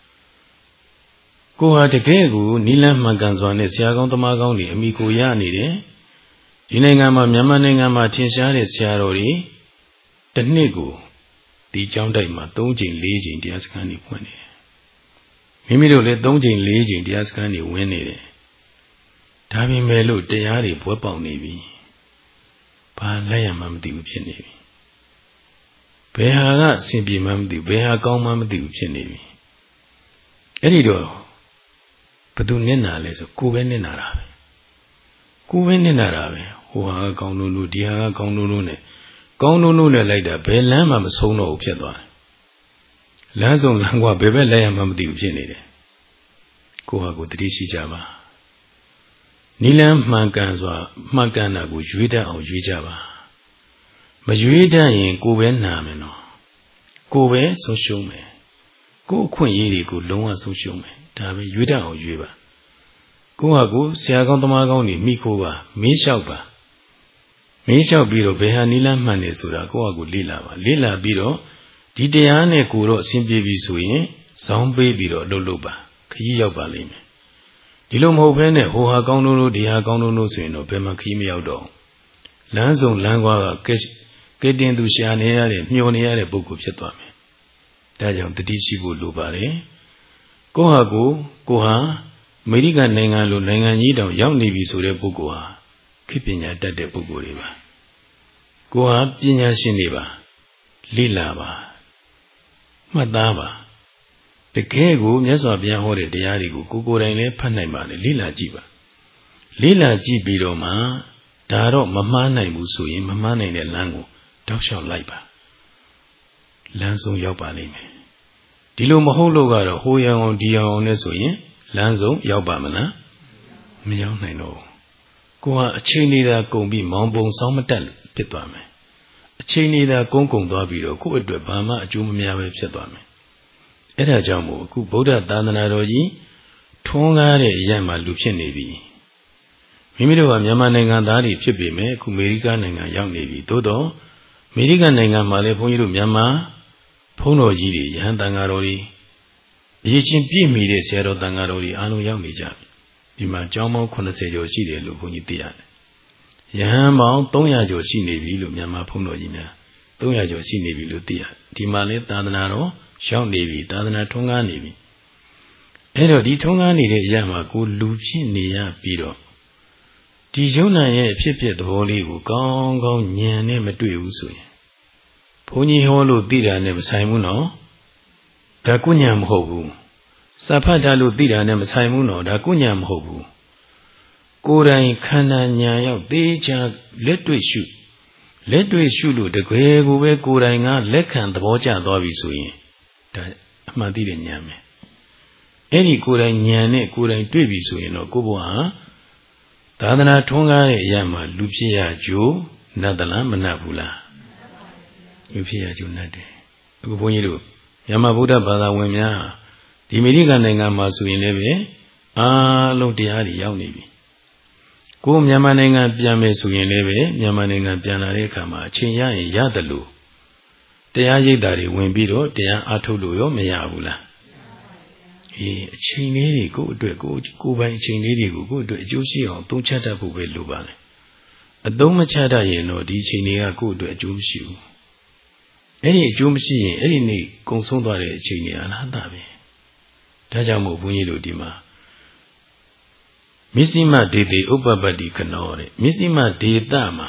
S1: ကိုဟာတကယ်ကိုနီလန်းမှန်ကန်စွာနဲ့ဆရာကောင်းသမားကောင်းတွေအမိကိုရနေတယ်ဒီနိုင်ငံမှာမြန်မာနိုင်ငံမှာထင်ရှားတဲ့ဆရာတော်တွေတစ်နှစ်ကိုဒီကျောင်းတိုက်မှာ၃ချိန်၄ချိန်တရားစခန်းတွေဖွင့်နေတယ်မိမိတို့လည်း၃ချိန်၄ချိန်တရားစခန်းတွေဝင်နေတယ်ဒါပေမဲ့လို့တရားတွေဘွဲပေါက်နေပြီဘာလိုက်ရမှမသိဘူးဖြစ်နေပြီဘယ်ဟာကအဆင်ပြေမှမသိဘူးဘယ်ဟာကောင်းမှမသိဘူးဖြစ်နေပြီအဲ့ဒီတော့ဘသူနစ်နာလဲဆိုကိုယ်ပဲနစ်နာတာပဲကိုယ်ပဲနစ်နာတာပဲဟိုဟာကောင်းလို့လို့ဒီဟာကကောင်းလို့လို့နဲ့ကောင်းလို့လို့နဲ့လိုက်တာဘယ်လမ်းမှမဆုံးတော့ဘူးဖြစ်သွားတယ်လမ်းဆုံးလမ်းကဘယ်ဘက်လဲရမှမသိဘူးဖြစ်နေတယ်ကိုဟာကိုတတိရှိကြပါနိလန်းမှန်ကန်စွာမှန်ကန်တာကိုရွေးတတ်အောင်ရွေးကြပါမရွေးတတ်ရင်ကိုယ်ပဲနာမယ်နော်ကိုယ်ပဲဆုံးရှုံးမယ်ကိုယ်အခွင့်အရေးတွေကိုလုံးဝဆုံးရှုံးမယ်ဒါပဲရွေးတတ်အောင်ရွေးပါကိုယ့်ဟာကိုဆရာကောင်းသမားကောင်းတွေမိခိုးပါမင်းလျှောက်ပါမင်းလျှောက်ပြီးတော့ဘယ်ဟာနိလန်းမှန်နေဆိုတာကိုယ့်ဟာကိုလေ့လာပါလေ့လာပြီးတော့ဒီတရားနဲ့ကိုတော့အစဉ်ပြေပြီဆိုရင်ဇောင်းပေးပြီးတော့လှုပ်လှုပ်ပါခကြီးရောက်ပါလိမ့်မယ်ဒီလိုမဟုတ်ဘဲနဲ့ဟိုဟာကောင်းလို့လို့ဒီဟာကောင်းလို့လို့ဆိုရင်တော့ဘယ်မှခကြီးမရောက်တော့လမ်းစုံလမ်းကွာကကဲကဲတင်သူရှာနေရတဲ့မျောနေရတဲ့ပုဂ္ဂိုလ်ဖြစ်သွားမယ်ဒါကြောင့်တတိရှိဖို့လိုပါတယ်ကိုဟာကိုကိုဟာအမေရိကန်နိုင်ငံလိုနိုင်ငံကြီးတောင်ရောက်နေပြီဆိုတဲ့ပုဂ္ဂိုလ်ဟာခေပညာတတ်တဲ့ပုဂ္ဂိုလ်တွေပါကိုဟာပညာရှင်တွေပါလေ့လာပါမှတ်သားပါတကယ်ကိုမြတ်စွာဘုရားဟောတဲ့တရားတွေကိုကိုကိုယ်တိုင်လည်းဖတ်နိုင်ပါလေလေ့လာကြည့်ပါလေ့လာကြည့်ပြီးတော့မှဒါတော့မမှားနိုင်ဘူးဆိုရင်မမှားနိုင်တဲ့လမ်းကိုတောက်လျှောက်လိုက်ပါလမ်းဆုံးရောက်ပါလိမ့်မယ်ဒီလိုမဟုတ်လို့ကတော့ဟိုရအောင်ဒီအောင်နဲ့ဆိုရင်လမ်းဆုံးရောက်ပါမလားမရောက်နိုင်တော့ကိုကအချိန်လေးသာကုန်ပြီးမောင်ပုံဆောင်းမတက်ဖြစ်သွားမယ်အချိန်လေးသာကုန်းကုံသွားပြီးတော့ကိုယ့်အတွက်ဘာမှအကျိုးမများပဲဖြစ်သွားမယ်အဲ့ဒါကြောင့်မို့အခုဗုဒ္ဓသာသနာတော်ကြီးထွန်းကားတဲ့အရာမှလူဖြစ်နေပြီမိမိတို့ကမြန်မာနိုင်ငံသားတွေဖြစ်ပေမဲ့အခုအမေရိကန်နိုင်ငံရောက်နေပြီသို့တော့အမေရိကန်နိုင်ငံမှာလည်းဘုန်းကြီးတို့မြန်မာဘုန်းတော်ကြီးတွေယဟန်တန်ဃာတော်တွေအရေးချင်းပြည့်မီတဲ့ဆရာတော်တန်ဃာတော်တွေအားလုံးရောက်နေကြပြီဒီမှာကျောင်းပေါင်းခုနှစ်ဆယ်ကျော်ရှိတယ်လို့ဘုန်းကြီးသိရတယ်ယဟန်ပေါင်းသုံးရာကျော်ရှိနေပြီလို့မြန်မာဘုန်းတော်ကြီးများသုံးရာကျော်ရှိနေပြီလို့သိရတယ်ဒီမှာလည်းသာသနာတော်ရောက်နေပြီသာသနာထွန်းကားနေပြီအဲ့တော့ဒီထွန်းကားနေတဲ့အရာမှာကိုလူဖြစ်နေရပြီးတော့ဒီယုံနာရဲ့အဖြစ်ဖြစ်သဘောလေးကိုကောင်းကောင်းဉာဏ်နဲ့မတွေ့ဘူးဆိုရင်ဘုန်းကြီးဟောလို့သိတာနဲ့မဆိုင်ဘူးနော်ဒါကုညာမဟုတ်ဘူးစာဖတ်တာလို့သိတာနဲ့မဆိုင်ဘူးနော်ဒါကုညာမဟုတ်ဘူးကိုယ်တိုင်ခန္ဓာဉာဏ်ရောက်သေချာလက်တွေ့ရှုလက်တွေ့ရှုလို့တကယ်ကိုပဲကိုယ်တိုင်ကလက်ခံသဘောကျသွားပြီဆိုရင်ဒါအမှန်သိတဲ့ဉာဏ်ပဲအဲ့ဒီကိုယ်တိုင်ဉာဏ်နဲ့ကိုယ်တိုင်တွေ့ပြီဆိုရင်တော့ကိုယ့်ဘဝဟာသာသနာထွန်းကားတဲ့အရာမှာလူဖြစ်ရကြိုးနတ်သလားမနတ်ဘူးလားလူဖြစ်ရကြိုးနတ်တယ်အခုဘုန်းကြီးတို့မြန်မာဗုဒ္ဓဘာသာဝင်များဒီအမေရိကန်နိုင်ငံမှာဆိုရင်လည်းပဲအားလုံးတရားတွေရောက်နေပြီကိုမြန်မာနိုင်ငံပြန်မယ်ဆိုရင်လည်းပဲမြန်မာနိုင်ငံပြန်လာတဲ့အခါမှာအချိန်ရရင်ရတယ်လို့တရားရိပ်တာတွေဝင်ပြီးတော့တရားအားထုတ်လို့ရောမရဘူးလားအေးအချိန်လေးတွေကိုအတွက်ကိုကိုပိုင်အချိန်လေးတွေကိုကိုအတွက်အကျိုးရှိအောင်သုံးချတတ်ဖို့ပဲလိုပါလေအသုံးမချတတ်ရင်တော့ဒီအချိန်တွေကကိုအတွက်အကျိုးမရှိဘူးအဲ့ဒီအကျိုးမရှိရင်အဲ့ဒီနေ့ကုံဆုံးသွားတဲ့အချိန်တွေအလားတာပဲဒါကြောင့်မို့ဘုန်းကြီးတို့ဒီမှာမစ္စည်းမဒေတိဥပပပတ္တိခနောတဲ့မစ္စည်းမဒေသမှာ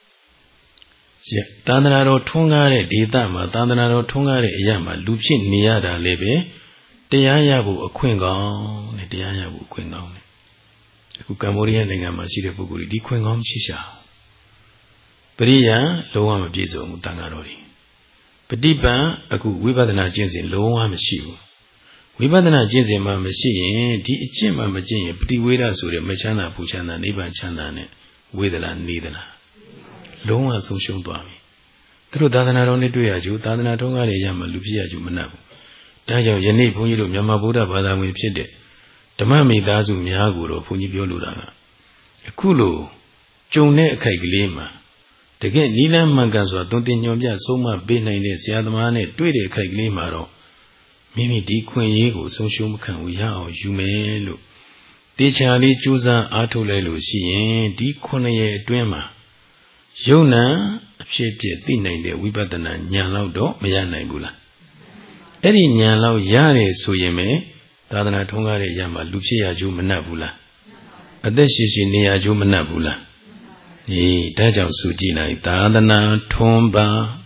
S1: သာသနာတော်ထွန်းကားတဲ့ဒေသမှာသာသနာတော်ထွန်းကားတဲ့အရာမှာလူဖြစ်နေရတာလည်းပဲတရားရဖို့အခွင့်ကောင်းနဲ့တရားရဖို့အခွင့်ကောင်းနဲ့အခုကမ္ဘောဒီးယားနိုင်ငံမှာရှိတဲ့ပုဂ္ဂိုလ်တွေဒီခွင့်ကောင်းမရှိရှာပရိယာလုံးဝမပြည့်စုံဘူးတန်ဃာတော်တွေပฏิပံအခုဝိပဿနာကျင့်စဉ်လုံးဝမရှိဘူးဝိပဿနာကျင့်စဉ်မှမရှိရင်ဒီအကျင့်မှမကျင့်ရင်ပฏิဝေဒဆိုတဲ့မချမ်းသာပူချမ်းသာနိဗ္ဗာန်ချမ်းသာနဲ့ဝေဒလာနေဒလာလုံးဝဆုံးရှုံးသွားပြီသူတို့သာသနာတော်နဲ့တွေ့ရကြသာသနာတော်ကားတွေရမှလူပြည့်ရကြမနှက်ဘူးဒါကြောင့်ယနေ့ဘုန်းကြီးတို့မြန်မာဗုဒ္ဓဘာသာဝင်ဖြစ်တဲ့ဓမ္မမိသားစုများကိုတော့ဘုန်းကြီးပြောလိုတာကအခုလိုကြုံတဲ့အခိုက်ကလေးမှာတကယ်နိလန်းမှန်ကန်စွာသွန်သင်ညွန်ပြဆုံးမပေးနိုင်တဲ့ဆရာသမားနဲ့တွေ့တဲ့အခိုက်ကလေးမှာတော့မိမိဒီခွင့်ရေးကိုဆုံးရှုံးမခံဘူးရအောင်ယူမယ်လို့တေချာလေးကြိုးစားအားထုတ်လိုက်လို့ရှိရင်ဒီခုနှစ်ရက်အတွင်းမှာယုံနာအဖြစ်ဖြစ်သိနိုင်တဲ့ဝိပဿနာဉာဏ်လောက်တော့မရနိုင်ဘူးလားအဲ့ဒီဉာဏ်လောက်ရတယ်ဆိုရင်ပဲသာသနာထုံးကားတဲ့အရာမှာလူဖြစ်ရကြိုးမနှက်ဘူးလားအသက်ရှိရှိနေရကြိုးမနှက်ဘူးလားအေးဒါကြောင့်ဆိုကြည့်လိုက်သာသနာထွန်းပါ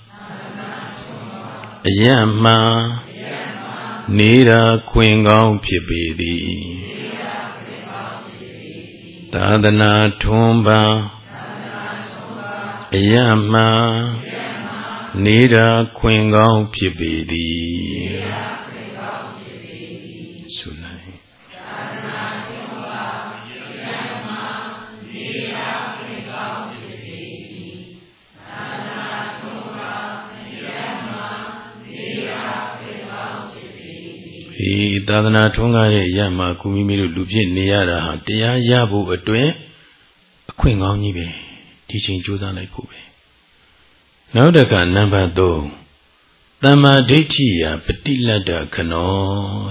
S1: အယံမှာနေတာခွင်ကောင်းဖြစ်ပေသည်သာသနာထွန်းပါအယံမှာနေတာခွင်ကောင်းဖြစ်ပေသည်ဆုနိုင်သာသနာထွန်းပါအယံမှာနေတာခွင်ကောင်းဖြစ်ပေသည်သာသနာထွန်းပါအယံမှာနေတာခွင်ကောင်းဖြစ်ပေသည်ဒီသာသနာထွန်းကားတဲ့အရာမှာကုမိမိတို့လူဖြစ်နေရတာဟာတရားရဖို့အတွက်အခွင့်ကောင်းကြီးပဲဒီချိန်ကြိုးစားလိုက်ဖို့ပဲနောက်တစ်ခါနံပါတ်သုံးသမ္မာဒိဋ္ဌိယပฏิလတ္တခနော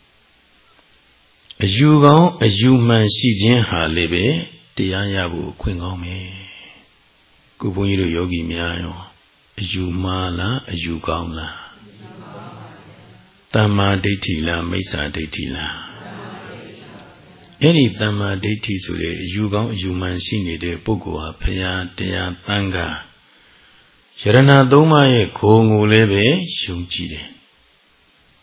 S1: တဲ့အယူကောင်းအယူမှန်ရှိခြင်းဟာလည်းပဲတရားရဖို့ခွင့်ကောင်းမယ်ခုဘုန်းကြီးတို့ယောဂီများရောအယူမှားလားအယူကောင်းလားသမ္မာဒိဋ္ဌိလားမိစ္ဆာဒိဋ္ဌိလားအဲ့ဒီသမ္မာဒိဋ္ဌိဆိုတဲ့အယူကောင်းအယူမှန်ရှိနေတဲ့ပုဂ္ဂိုလ်ဟာဘုရားတရားသံဃာယရဏသုံးပါးရဲ့ဂုဏ်ကိုလည်းပဲယုံကြည်တယ်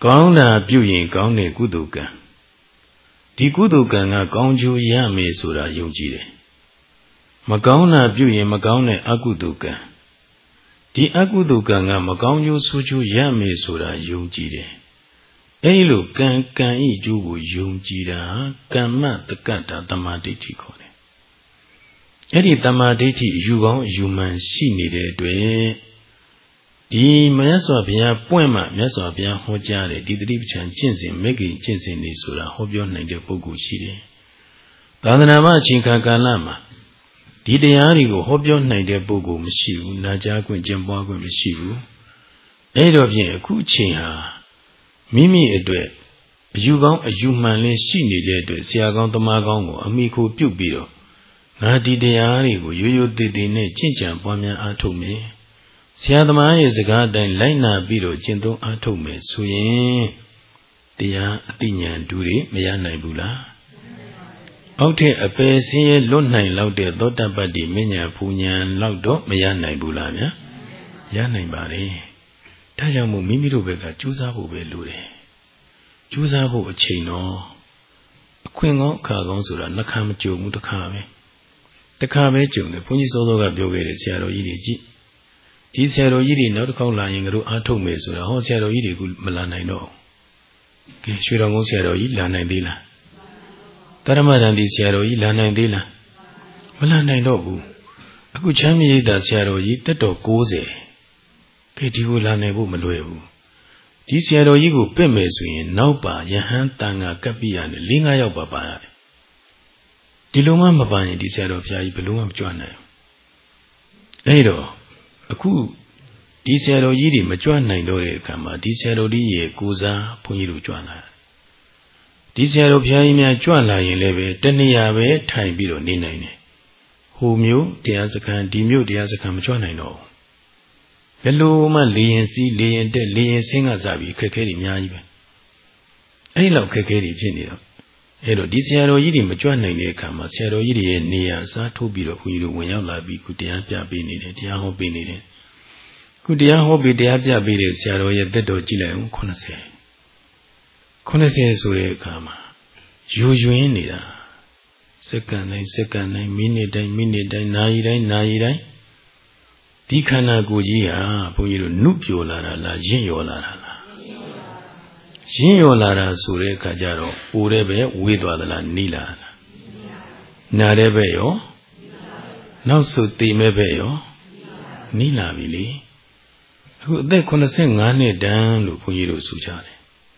S1: ကောင်းတာပြုရင်ကောင်းတဲ့ကုသိုလ်ကံဒီကုသိုလ်ကံကကောင်းကျိုးရမယ်ဆိုတာယုံကြည်တယ်မကောင်းတာပြုရင်မကောင်းတဲ့အကုသိုလ်ကံဒီအကုသိုလ်ကံကမကောင်းကျိုးဆိုးကျိုးရမယ်ဆိုတာယုံကြည်တယ်အဲဒီလိုကံကံဤကျိုးကိုယုံကြည်တာကမ္မတက္ကတာတမာဒိဋ္ဌိခေါ်တယ်အဲ့ဒီတမာဒိဋ္ဌိအယူကောင်းအယူမှန်ရှိနေတဲ့အတွက်ဒီမြတ်စွာဘုရားပွင့်မှမြတ်စွာဘုရားဟောကြားတယ်ဒီတတိပဋ္ဌာန်ကျင့်စဉ်မဂ္ဂင်ကျင့်စဉ်တွေဆိုတာဟောပြောနိုင်တဲ့ပုဂ္ဂိုလ်ရှိတယ်သာသနာ့မှာအချိန်ခါကာလမှာဒီတရားတွေကိုဟောပြောနိုင်တဲ့ပုဂ္ဂိုလ်မရှိဘူးနာကြားခွင့်ကျင့်ပွားခွင့်မရှိဘူးအဲ့တော့ဖြင့်အခုအချိန်ဟာမိမိအတွက်အယူကောင်းအယူမှန်လင်းရှိနေတဲ့အတွက်ဆရာကောင်းသမားကောင်းကိုအမိခိုပြုတ်ပြီးတော့ငါဒီတရားတွေကိုရိုးရိုးသေးသေးနဲ့ကျင့်ကြံပွားများအားထုတ်မယ်ဆရာသမားရဲ့စကားအတိုင်းလိုက်နာပြီးတော့ကျင့်သုံးအားထုတ်မယ်ဆိုရင်တရားအသိဉာဏ်တူတွေမရနိုင်ဘူးလားအောက်ထက်အပယ်ဆင်းရဲလွတ်နိုင်လောက်တဲ့သောတပတ္တိမဉ္ဇဉ်ဖူဉဏ်လောက်တော့မရနိုင်ဘူးလားဗျာရနိုင်ပါလေဒါကြောင့်မို့မိမိတို့ဘက်ကကြိုးစားဖို့ပဲလိုတယ်ကြိုးစားဖို့အချိန်တော့အခွင့်ကောင်းအခါကောင်းဆိုတာနှခါမကြုံဘူးတစ်ခါပဲတစ်ခါပဲကြုံတယ်ဘုန်းကြီးစောစောကပြောခဲ့တယ်ဆရာတော်ကြီးတွေကြည့်ဒီဆရာတော်ကြီးတွေနောက်တစ်ခေါက်လာရင်တို့အားထုတ်မယ်ဆိုတာဟောဆရာတော်ကြီးတွေကမလာနိုင်တော့ကဲရွှေတော်ကုန်းဆရာတော်ကြီးလာနိုင်သေးလားတရမဒန်ဒီဆရာတော်ကြီးလာနိုင်သေးလားမလာနိုင်တော့ဘူးအခုချမ်းမြေရိပ်သာဆရာတော်ကြီးတက်တော်ကိုးဆယ်ကဲဒီကိုလာနိုင်ဖို့မလွယ်ဘူးဒီဆရာတော်ကြီးကိုပြစ်မယ်ဆိုရင်နောက်ပါယဟန်တန်ဃာကပ္ပိယနဲ့၄-၅ယောက်ပါပါရတယ်ဒီလိုမှမပါရင်ဒီဆရာတော်ဘုရားကြီးဘယ်လိုမှမကြွနိုင်ဘူးအဲ့တော့အခုဒီဆရာတော်ကြီးတွေမကြွနိုင်တော့တဲ့အခါမှာဒီဆရာတော်ကြီးရဲ့ကိုစားဘုန်းကြီးတို့ကြွလာဒီဆရာတော်ဘုရားကြီးများကြွလာရင်လည်းပဲတဏှာပဲထိုင်ပြီးတော့နေနိုင်တယ်ဟိုမျိုးတရားစခန်းဒီမျိုးတရားစခန်းမကြွနိုင်တော့ဘယ်လိုမှလေရင်စီးလေရင်တက်လေရင်ဆင်းကစားပြီးခက်ခဲတွေအများကြီးပဲအဲ့ဒီလောက်ခက်ခဲတွေဖြစ်နေတော့အဲ့တော့ဒီဆရာတော်ကြီးတွေမကြွနိုင်တဲ့အခါမှာဆရာတော်ကြီးတွေရဲ့နေရာစားထုတ်ပြီးတော့ဘုန်းကြီးတို့ဝင်ရောက်လာပြီးခုတရားပြပေးနေတယ်တရားဟောပေးနေတယ်ခုတရားဟောပြီးတရားပြပေးတဲ့ဆရာတော်ရဲ့သက်တော်ကြည့်လိုက်အောင်ခုနှစ်ဆယ်ခုနှစ်ဆယ်ဆိုတဲ့အခါမှာယူရွင်းနေတာစက္ကန့်တိုင်းစက္ကန့်တိုင်းမိနစ်တိုင်းမိနစ်တိုင်းနာရီတိုင်းနာရီတိုင်းဒီခန္ဓာကိုယ်ကြီးဟာဘုန်းကြီးတို့နုပြိုလာတာလားရင့်ရော်လာတာလားရင့်ရော်လာတာဆိုတဲ့အခါကျတော့အိုတဲ့ပဲဝေးသွားသလားနီးလာတာနာတဲ့ပဲရောနောက်ဆိုတိမ်မဲ့ပဲရောနီးလာပြီလေအခုအသက်85နှစ်တန်းလို့ဘုန်းကြီးတို့ဆိုကြတယ်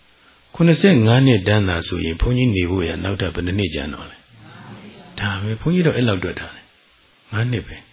S1: 85နှစ်တန်းသာဆိုရင်ဘုန်းကြီးနေဖို့ရနောက်ထပ်ဘယ်နှစ်နှစ်ကျန်တော့လဲဒါပဲဘုန်းကြီးတို့အဲ့လောက်တွက်ထားတယ်၅နှစ်ပဲ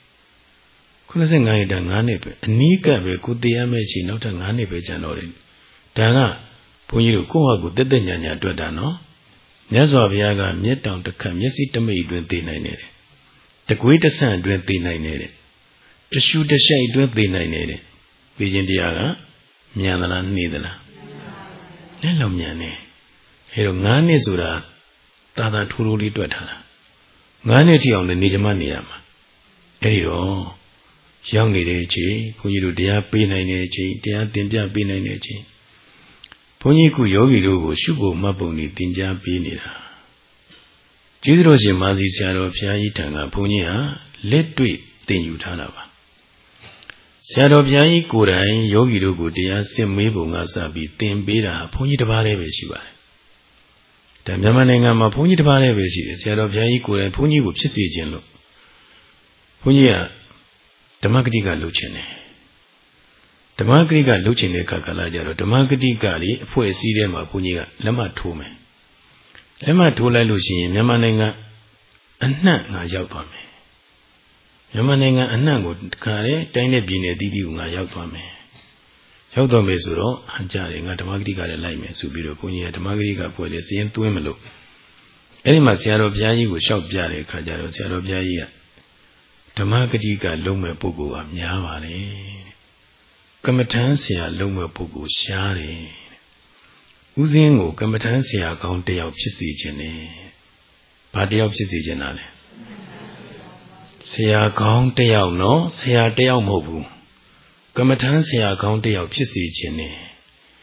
S1: 85နှစ်တန်း၅နှစ်ပဲအနီးကပ်ပဲကိုတရားမဲ့ချီနောက်ထပ်၅နှစ်ပဲကျန်တော့တယ်ဒါကဘုန်းကြီးတို့ကိုယ့်ဟာကိုယ်တက်တက်ညာညာတွက်တာနော်မြတ်စွာဘုရားကမျက်တောင်တစ်ခတ်မျက်စိတမိတ်အတွင်းသိနိုင်တယ်တကွေးတဆန့်အတွင်းသိနိုင်တယ်တရှူတရှိုက်အတွင်းသိနိုင်တယ်သိခြင်းတရားကမြန်သလားနှေးသလားလည်းလောက်မြန်နေအဲတော့၅နှစ်ဆိုတာသာသာထိုးထိုးလေးတွက်ထားတာ၅နှစ်ထိအောင်လည်းနေကြမနေရမှာအဲဒီတော့ရောက်နေတဲ့အချိန်ဘုန်းကြီးတို့တရားပေးနိုင်တဲ့အချိန်တရားသင်ပြပေးနိုင်တဲ့အချိန်ဘုန်းကြီးကယောဂီတို့ကိုရှုဖို့မှတ်ပုံနေသင်ကြားပေးနေတာကျေးဇူးတော်ရှင်မာစီဆရာတော်ဘုရားကြီးထံကဘုန်းကြီးဟာလက်တွေ့သင်ယူထားတာပါဆရာတော်ဘုရားကြီးကိုယ်တိုင်ယောဂီတို့ကိုတရားစစ်မေးပုံကစပြီးသင်ပေးတာဘုန်းကြီးတစ်ပါးတည်းပဲရှိပါတယ်ဒါမြန်မာနိုင်ငံမှာဘုန်းကြီးတစ်ပါးတည်းပဲရှိတယ်ဆရာတော်ဘုရားကြီးကိုယ်တိုင်ဘုန်းကြီးကိုဖြစ်စေခြင်းလို့ဘုန်းကြီးကဓမ္မဂတိကလုပ်ခြင်းတယ်ဓမ္မဂတိကလုပ်ခြင်းတဲ့အခါကလာကြတော့ဓမ္မဂတိကလေအဖွဲ့အစည်းထဲမှာဘုန်းကြီးကလက်မှတ်ထိုးမယ်လက်မှတ်ထိုးလိုက်လို့ရှိရင်မြန်မာနိုင်ငံအနှံ့ငါရောက်သွားမယ်မြန်မာနိုင်ငံအနှံ့ကိုတခါလေတိုင်းနဲ့ပြည်နယ်တည်တည်ကိုငါရောက်သွားမယ်ရောက်သွားမယ်ဆိုတော့ဟန်ကြတယ်ငါဓမ္မဂတိကလည်းလိုက်မယ်ဆိုပြီးတော့ဘုန်းကြီးကဓမ္မဂတိကဖွဲ့တယ်စီရင်သွင်းမလို့အဲ့ဒီမှာဆရာတော်ဘုရားကြီးကိုလျှောက်ပြတဲ့အခါကျတော့ဆရာတော်ဘုရားကြီးကဓမ္မဂတိကလုံးမဲ့ပုဂ္ဂိုလ်ကများပါလေကမ္မထမ်းဆရာလုံးမဲ့ပုဂ္ဂိုလ်ရှားတယ်ဥစဉ်ကိုကမ္မထမ်းဆရာကောင်းတယောက်ဖြစ်စေခြင်းနဲ့ဘာတယောက်ဖြစ်စေခြင်းလားလဲဆရာကောင်းတယောက်နော်ဆရာတယောက်မဟုတ်ဘူးကမ္မထမ်းဆရာကောင်းတယောက်ဖြစ်စေခြင်းနဲ့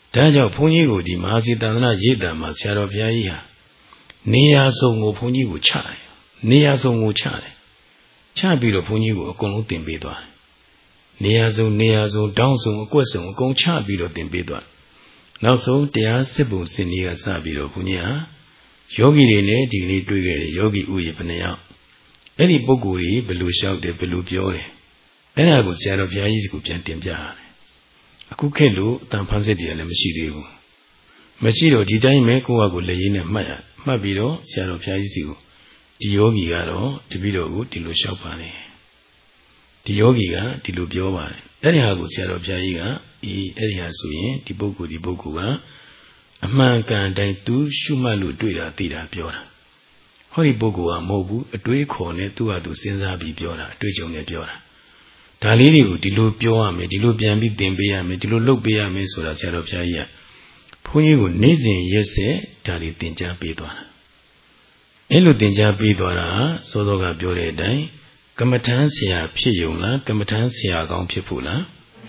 S1: ဒါကြောင့်ဘုန်းကြီးကိုဒီမဟာစီတန္တနာရိပ်သာမှာဆရာတော်ဘုရားကြီးဟာနေရာစုံကိုဘုန်းကြီးကိုချတယ်နေရာစုံကိုချတယ်ချပြီးတော့ဘုန်းကြီးကိုအကုန်လုံးသင်ပေးသွားတယ်နေရာစုံနေရာစုံတောင်းစုံအကွက်စုံအကုန်ချပြီးတော့သင်ပေးသွားနောက်ဆုံးတရားစစ်ပုံစင်ကြီးကစပြီးတော့ဘုန်းကြီးဟာယောဂီတွေနဲ့ဒီနေ့တွေ့ခဲ့တယ်ယောဂီဥယျာဉ်ဘယ်နှယောက်အဲ့ဒီပုဂ္ဂိုလ်ကြီးဘယ်လိုလျှောက်တယ်ဘယ်လိုပြောတယ်အဲ့ဒါကိုဆရာတော်ဘုရားကြီးကပြန်တင်ပြရတယ်အခုခေတ်လို့အတန်ဖန်စစ်တရားလည်းမရှိသေးဘူးမရှိတော့ဒီတိုင်းပဲကိုယ့်ဟာကိုယ်လက်ရည်နဲ့မှတ်ရမှတ်ပြီးတော့ဆရာတော်ဘုရားကြီးစီကိုဒီယောဂီကတော့တပည့်တော်ကိုဒီလိုလျှောက်ပါတယ်ဒီယောဂီကဒီလိုပြောပါတယ်အဲ့ဒီဟာကိုဆရာတော်ဘုရားကြီးကအေးအဲ့ဒီဟာဆိုရင်ဒီပုဂ္ဂိုလ်ဒီပုဂ္ဂိုလ်ကအမှန်ကန်တိုင်းသူရှုမှတ်လို့တွေ့တာသိတာပြောတာဟောဒီပုဂ္ဂိုလ်ကမဟုတ်ဘူးအတွေးခေါ်နဲ့သူ့ဟာသူစဉ်းစားပြီးပြောတာအတွေ့အကြုံနဲ့ပြောတာဒါလေးတွေကိုဒီလိုပြောရမယ်ဒီလိုပြန်ပြီးသင်ပေးရမယ်ဒီလိုလုပ်ပေးရမယ်ဆိုတာဆရာတော်ဘုရားကြီးကဘုန်းကြီးကိုနေ့စဉ်ရက်ဆက်ဒါတွေသင်ကြားပေးသွားတာအဲ့လိုသင်ကြားပေးသွားတာစောစောကပြောတဲ့အတိုင်းကမ္မထမ်းဆရာဖြစ်ယုံလားကမ္မထမ်းဆရာကောင်းဖြစ်ဖို့လား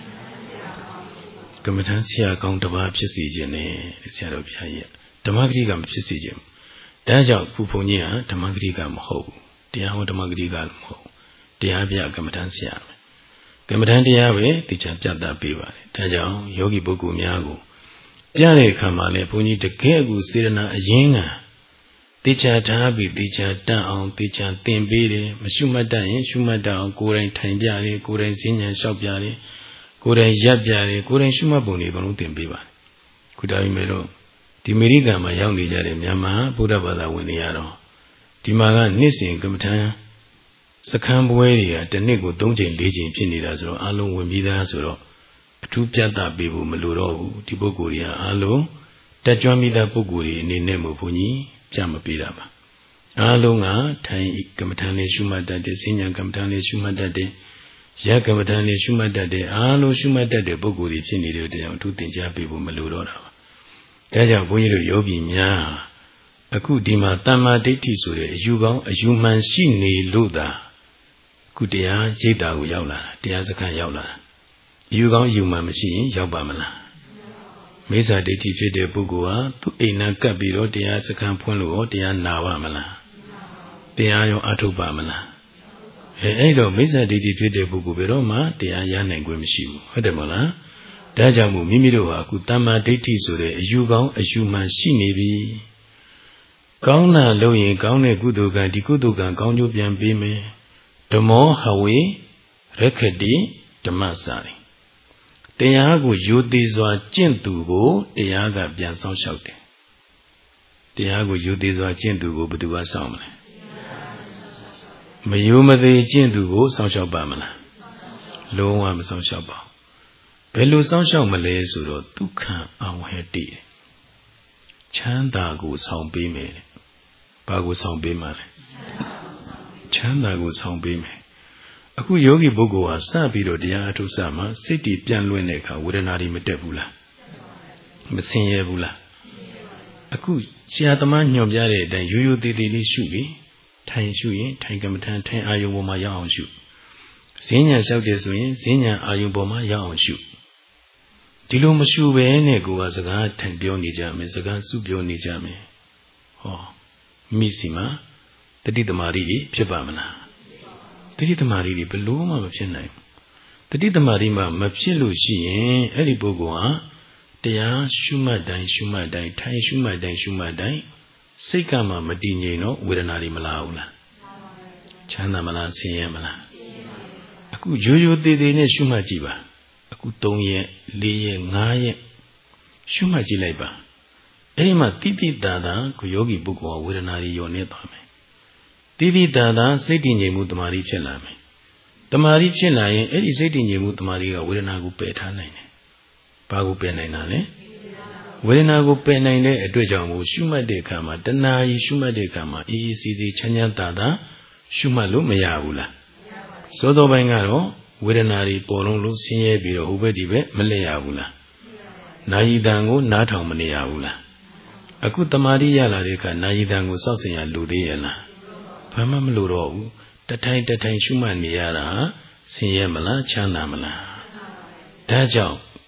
S1: ကမ္မထမ်းဆရာကောင်းတစ်ပါးဖြစ်စီခြင်းနဲ့ဆရာတော်ဘုရားကြီးကဓမ္မဂရိကမဖြစ်စီခြင်းဒါကြောင့်ခုဘုန်းကြီးကဓမ္မဂရိကမဟုတ်ဘူးတရားဟောဓမ္မဂရိကမဟုတ်တရားပြကမ္မထမ်းဆရာကမ္မထမ်းတရားပဲသိချာပြသပေးပါတယ်ဒါကြောင့်ယောဂီပုဂ္ဂိုလ်များကိုပြတဲ့အခါမှာလည်းဘုန်းကြီးတကယ်ကိုစေတနာအရင်းကသိချာထားပြီးသိချာတတ်အောင်သိချာသင်ပေးတယ်မရှုမှတ်တတ်ရင်ရှုမှတ်တတ်အောင်ကိုယ်တိုင်ထိုင်ပြတယ်ကိုယ်တိုင်စဉ်းဉဏ်လျှောက်ပြတယ်ကိုယ်တိုင်ရပ်ပြတယ်ကိုယ်တိုင်ရှုမှတ်ပုံတွေဘယ်လိုသင်ပေးပါလဲခုဒါပေမဲ့တော့ဒီအမေရိကန်မှာရောက်နေကြတဲ့မြန်မာဗုဒ္ဓဘာသာဝင်တွေကတော့ဒီမှာကနှစ်စဉ်ကမ္မထမ်းစခန်းပွဲတွေကတစ်နှစ်ကိုသုံးချိန်လေးချိန်ဖြစ်နေတာဆိုတော့အလုံးဝင်ပြီးသားဆိုတော့အထူးပြသပေးဖို့မလိုတော့ဘူးဒီပုဂ္ဂိုလ်တွေကအလုံးတက်ကြွမိသားပုဂ္ဂိုလ်တွေအနေနဲ့မို့ဘုန်းကြီးပြမပေးတာပါအလုံးကထိုင်ကမ္မထမ်းလေးရှုမှတ်တတ်တယ်စဉ်းဉဏ်ကမ္မထမ်းလေးရှုမှတ်တတ်တယ်ရကမ္မထမ်းလေးရှုမှတ်တတ်တယ်အလုံးရှုမှတ်တတ်တဲ့ပုဂ္ဂိုလ်တွေဖြစ်နေတဲ့တရားအထူးသင်ကြားပေးဖို့မလိုတော့တာပါဒါကြောင့်ဘုန်းကြီးတို့ယောဂီများအခုဒီမှာတမ္မာဒိဋ္ဌိဆိုတဲ့အယူကောင်းအယူမှန်ရှိနေလို့သာခုတရားရိပ်တာကိုရောက်လာတာတရားစခန်းရောက်လာတာအယူကောင်းအယူမှန်မရှိရင်ရောက်ပါမလားမိစ္ဆာဒိဋ္ဌိဖြစ်တဲ့ပုဂ္ဂိုလ်ဟာသူ့အိမ်နာကပ်ပြီးတော့တရားစခန်းဖွင့်လို့တရားနာပါမလားတရားရောအထုတ်ပါမလားအဲအဲ့တော့မိစ္ဆာဒိဋ္ဌိဖြစ်တဲ့ပုဂ္ဂိုလ်ဘယ်တော့မှတရားရနိုင်ခွင့်မရှိဘူးဟုတ်တယ်မဟုတ်လားဒါကြောင့်မို့မိမိတို့ဟာအခုတမ္မာဒိဋ္ဌိဆိုတဲ့အယူကောင်းအယူမှန်ရှိနေပြီကောင်းတာလုပ်ရင်ကောင်းတဲ့ကုသိုလ်ကံဒီကုသိုလ်ကံကောင်းကျိုးပြန်ပေးမယ်ဓမ္မောဟဝေရခတိဓမ္မစာရိတရားကိုယိုသေးစွာကျင့်သူကိုတရားကပြန်ဆောင်လျှောက်တယ်တရားကိုယိုသေးစွာကျင့်သူကိုဘယ်သူကဆောင်မလဲမယိုမသေးကျင့်သူကိုဆောင်လျှောက်ပါမလားလုံးဝမဆောင်လျှောက်ပါဘယ်လိုဆောင်လျှောက်မလဲဆိုတော့ဒုက္ခအောင်ဟတိချမ်းသာကိုဆောင်ပေးမယ်ဘာကိုဆောင်ပေးမှာလဲချမ်းသာကိုဆောင်ပေးမယ်အခုယောဂီပုဂ္ဂိုလ်ဟာစပြီးတော့တရားအထုစမှာစိတ်တည်ပြန့်လွင့်တဲ့အခါဝေဒနာတွေမတက်ဘူးလားမဆင်းရဲဘူးလားအခုဆရာသမားညွှန်ပြတဲ့အတိုင်းရိုးရိုးသေးသေးလေးရှုပြီးထိုင်ရှုရင်ထိုင်ကမ္မထံထိုင်အာယုံပေါ်မှာရောက်အောင်ရှုဈဉ္ညာလျှောက်တယ်ဆိုရင်ဈဉ္ညာအာယုံပေါ်မှာရောက်အောင်ရှုဒီလိုမရှုဘဲနဲ့ကိုယ်ကစကားထိုင်ပြောနေကြမယ်စကားစုပြောနေကြမယ်ဟောမိစီမှာတတိသမารီဖြစ်ပါမလားတတိသမารီဘယ်လို့မှမဖြစ်နိုင်ဘူးတတိသမารီမှမဖြစ်လို့ရှိရင်အဲ့ဒီပုဂ္ဂိုလ်ဟာတရားရှုမှတ်တိုင်းရှုမှတ်တိုင်းထိုင်ရှုမှတ်တိုင်းရှုမှတ်တိုင်းစိတ်ကမှမတည်ငြိမ်တော့ဝေဒနာတွေမလာဘူးလားချမ်းသာမလားဆင်းရဲမလားအခုရိုးရိုးသေးသေးနဲ့ရှုမှတ်ကြည့်ပါအခုသုံးရက်လေးရက်ငါးရက်ရှုမှတ်ကြည့်လိုက်ပါအဲ့ဒီမှာတိတိတာတာကိုယောဂီပုဂ္ဂိုလ်ကဝေဒနာတွေညောနေသွားမယ်တိတိတာတာစိတ်တည်ငြိမ်မှုတမာရီဖြစ်လာမယ်တမာရီဖြစ်လာရင်အဲ့ဒီစိတ်တည်ငြိမ်မှုတမာရီကဝေဒနာကိုပယ်ထားနိုင်တယ်ဘာကိုပယ်နိုင်တာလဲဝေဒနာကိုပယ်နိုင်တဲ့အတွက်ကြောင့်မို့ရှုမှတ်တဲ့အခါမှာတဏှာကြီးရှုမှတ်တဲ့အခါမှာအေးအေးစီစီချမ်းချမ်းသာသာရှုမှတ်လို့မရဘူးလားသောတော်ပိုင်းကတော့ဝေဒနာတွေပေါ်လုံးလို့ဆင်းရဲပြီးတော့ဟိုဘက်ဒီဘက်မလဲရဘူးလားနာယီတံကိုနားထောင်မနေရဘူးလားအခုတမာတိရလာတဲ့အခါနာယီတံကိုစောင့်စင်ရလူသေးရဲ့လားဘာမှမလိုတော့ဘူးတထိုင်တထိုင်ရှုမှတ်နေရတာဆင်းရဲမလားချမ်းသာမလားဒါကြောင့်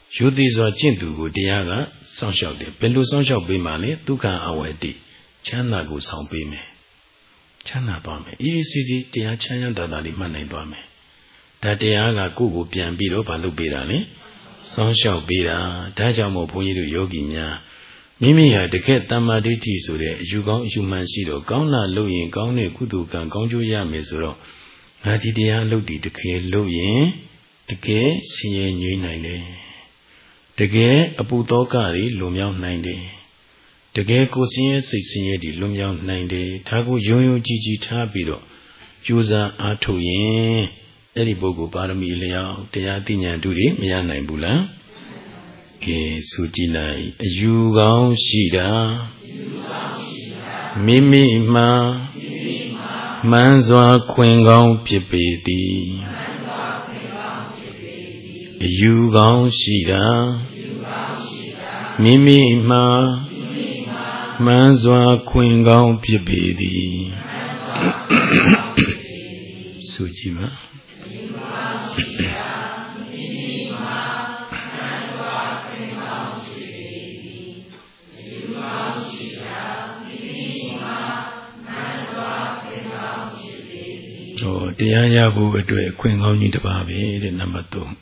S1: ယုတိစွာကျင့်သူကိုတရားကစောင့်ရှောက်တယ်ဘယ်လိုစောင့်ရှောက်ပေးမှလဲဒုက္ခအဝေတိချမ်းသာကိုဆောင်ပေးမယ်ချမ်းသာသွားမယ်အေးစီစီတရားချမ်းသာတာလေးမှတ်နိုင်သွားမယ်ဒါတရားကကိုယ့်ကိုပြန်ပြီးတော့ဘာလုပ်ပေးတာလဲစောင့်ရှောက်ပေးတာဒါကြောင့်မို့ဘုန်းကြီးတို့ယောဂီများမိမိဟာတကယ်တမ္မာဒိဋ္ဌိဆိုတဲ့အယူကောင်းအယူမှန်ရှိတော့ကောင်းတာလုပ်ရင်ကောင်းတဲ့ကုသိုလ်ကံကောင်းကျိုးရမယ်ဆိုတော့ငါဒီတရားလုပ်ဒီတကယ်လုပ်ရင်တကယ်ဆင်းရဲငြိမ်းနိုင်တယ်တကယ်အပူသောကတွေလွန်မြောက်နိုင်တယ်တကယ်ကိုယ်ဆင်းရဲစိတ်ဆင်းရဲတွေလွန်မြောက်နိုင်တယ်ဒါကိုယုံယုံကြည်ကြည်ထားပြီးတော့ကြိုးစားအားထုတ်ရင်အဲ့ဒီပုဂ္ဂိုလ်ပါရမီလျောက်တရားသိဉာဏ်တို့တွေမရနိုင်ဘူးလားကဲဆိုကြည့်လိုက်အယူကောင်းရှိတာမိမိမှမှန်စွာခွင်ကောင်းဖြစ်ပေသည်အယူကောင်းရှိတာမိမိမှမှန်စွာခွင်ကောင်းဖြစ်ပေသည်ဆိုကြည့်ပါတရားရဖို့အတွက်အခွင့်ကောင်းကြီးတစ်ပါးပဲတဲ့နံပါတ်သုံး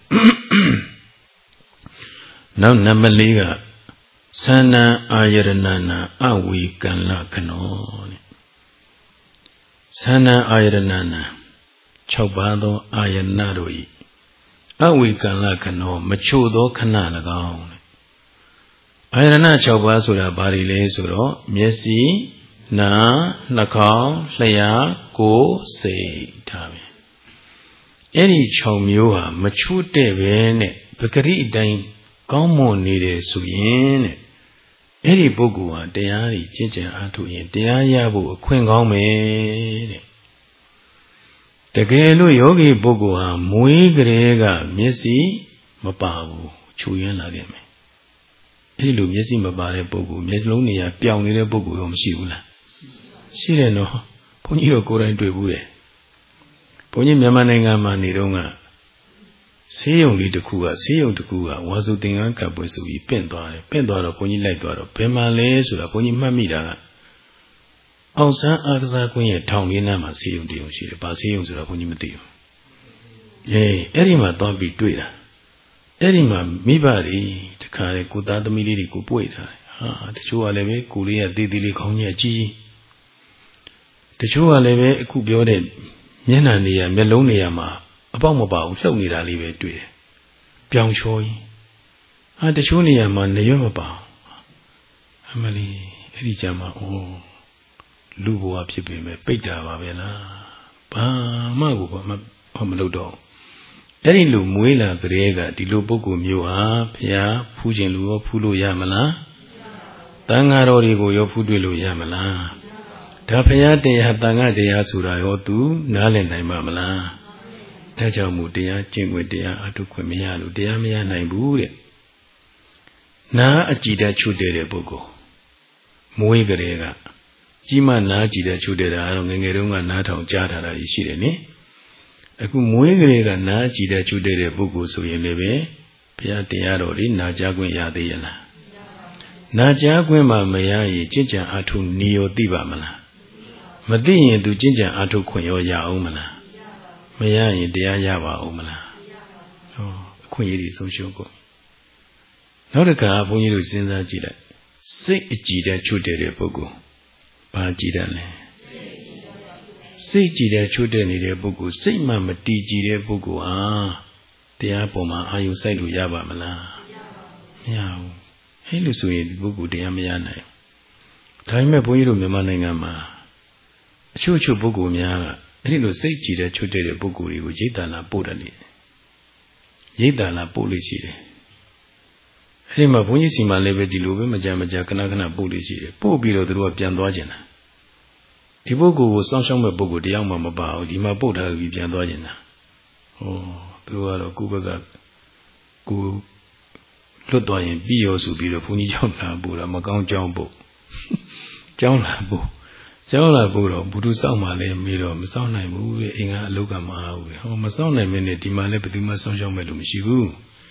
S1: နောက်နံပါတ်လေးကသန္နံအာယရဏနာအဝေကံလခနောတဲ့သန္နံအာယရဏနာ၆ပါးသောအာယနာတို့၏အဝေကံလခနောမချို့သောခဏ၎င်းတဲ့အာယရဏ၆ပါးဆိုတာဘာတွေလဲဆိုတော့မျက်စိနာနှာခေါင်းလျှာကိုယ်စိတ်ဒါပဲအဲ့ဒီ၆မျိုးဟာမချို့တဲ့ပဲနဲ့ပဂရိအတိုင်းကောင်းမွန်နေတယ်ဆိုရင်တဲ့အဲ့ဒီပုဂ္ဂိုလ်ဟာတရားကြီးကျင့်ကြံအားထုတ်ရင်တရားရဖို့အခွင့်ကောင်းမယ်တဲ့တကယ်လို့ယောဂီပုဂ္ဂိုလ်ဟာမွေးကလေးကမျက်စိမပါဘူးချူရင်းလာခဲ့မယ်အဲ့ဒီလိုမျက်စိမပါတဲ့ပုဂ္ဂိုလ်မျက်လုံးတွေကပျောင်နေတဲ့ပုဂ္ဂိုလ်ရောမရှိဘူးလားရှိတယ်နော်ဘုန်းကြီးတို့ကိုယ်တိုင်တွေ့ဘူးတယ်ဘုန်းကြီးမြန်မာနိုင်ငံမှာနေတော့ကဆေးရုံလေးတစ်ခုကဆေးရုံတစ်ခုကဝါစုသင်္ကန်းကပ်ပွဲဆိုပြီးပင့်သွားတယ်ပင့်သွားတော့ဘုန်းကြီးလိုက်သွားတော့ဘယ်မှာလဲဆိုတာဘုန်းကြီးမှတ်မိတာကအောင်ဆန်းအားကစားကွင်းရဲ့ထောင်ရင်းနားမှာဆေးရုံတရုံရှိတယ်။ဘာဆေးရုံဆိုတာဘုန်းကြီးမသိဘူး။အေးအဲ့ဒီမှာသွားပြီးတွေ့တာအဲ့ဒီမှာမိဘတွေတခါလေကိုသားသမီးလေးတွေကိုပွေ့ထားတယ်။ဟာတချို့ကလည်းပဲကိုလေးကသေးသေးလေးခေါင်းကြီးအကြီးတချို့ကလည်းပဲအခုပြောတဲ့မျက်နှာနေရမျက်လုံးနေရမှာအပေါက်မပါဘူးလှုပ်နေတာလေးပဲတွေ့တယ်။ပြောင်ချောကြီးဟာတချို့နေရာမှာနေရွက်မပါအမလီအဲ့ဒီကြမှာအိုးလူဘဝဖြစ်ပေမဲ့ပိတ်တာပါပဲလားဘာမှကိုဘာမှမလုပ်တော့အဲ့ဒီလူမွေးလာကလေးကဒီလိုပုဂ္ဂိုလ်မျိုးဟာဘုရားဖူးခြင်းလူရောဖူးလို့ရမလားတန်ဃာတော်တွေကိုရောဖူးတွေ့လို့ရမလားဒါဘုရားတရားတန်ဃာတရားဆိုတာရောသူနားလည်နိုင်မှာမလားဒါကြောင့်မို့တရားကျင့်ခွင့်တရားအထုခွင့်မရလို့တရားမရနိုင်ဘူးတဲ့နာအကြည်တတ်ချွတ်တဲ့ပုဂ္ဂိုလ်မွေးကလေးကကြီးမနာကြည်တတ်ချွတ်တဲ့တာတော့ငယ်ငယ်တုန်းကနားထောင်ကြားထားတာရှိတယ်နိအခုမွေးကလေးကနာကြည်တတ်ချွတ်တဲ့ပုဂ္ဂိုလ်ဆိုရင်လည်းပဲဘုရားတရားတော်လေးနာကြားခွင့်ရသေးရဲ့လားနာကြားခွင့်မှမရရင်ကျင့်ကြံအထုနေရောသိပါမလားမသိရင်သူကျင့်ကြံအထုခွင့်ရောရအောင်မလားမရရင်တရားရပါဦးမလားဟောအခွင့်အရေးဆုံးရှုံးကုန်နောက်တစ်ခါဘုန်းကြီးတို့စဉ်းစားကြည့်လိုက်စိတ်အကြည်တတ်ချွတ်တဲ့ပုဂ္ဂိုလ်ဘာကြည်တတ်လဲစိတ်ကြည်တတ်ချွတ်တဲ့နေတဲ့ပုဂ္ဂိုလ်စိတ်မှမတည်ကြည်တဲ့ပုဂ္ဂိုလ်ဟာတရားပေါ်မှာအာယုစိုက်လို့ရပါမလားမရဘူးဟဲ့လို့ဆိုရင်ဒီပုဂ္ဂိုလ်တရားမရနိုင်ဒါပေမဲ့ဘုန်းကြီးတို့မြန်မာနိုင်ငံမှာအချို့ချို့ပုဂ္ဂိုလ်များကအဲ့ဒီလိုစိတ်ကြည်တဲ့ချွတ်တဲ့ပုဂ္ဂိုလ်တွေကိုရိတ်တနာပို့တယ်နေရိတ်တနာပို့လို့ရှိတယ်အဲ့ဒီမှာဘုန်းကြီးစီမှာလည်းပဲဒီလိုပဲမကြမ်းမကြခဏခဏပို့လို့ရှိတယ်ပို့ပြီးတော့သူတို့ကပြန်သွားကျင်တာဒီပုဂ္ဂိုလ်ကိုစောင့်ရှောက်မဲ့ပုဂ္ဂိုလ်တယောက်မှမပါဘူးဒီမှာပို့ထားပြီးပြန်သွားကျင်တာဟောသူတို့ကတော့ကိုယ့်ဘက်ကကိုလွတ်သွားရင်ပြီးရောဆိုပြီးတော့ဘုန်းကြီးကြောင့်လာပို့တာမကောင်းကြောင်းပို့ကြောင်းလာပို့ကျောင်းလာပို့တော့ဘုသူစောင့်မှလည်းမေးတော့မစောင့်နိုင်ဘူးတဲ့အင်္ဂါအလုတ်ကမအားဘူးဟောမစောင့်နိုင်မင်းနဲ့ဒီမှာလည်းဘယ်သူမှစောင့်ရှောက်မဲ့လို့မရှိဘူး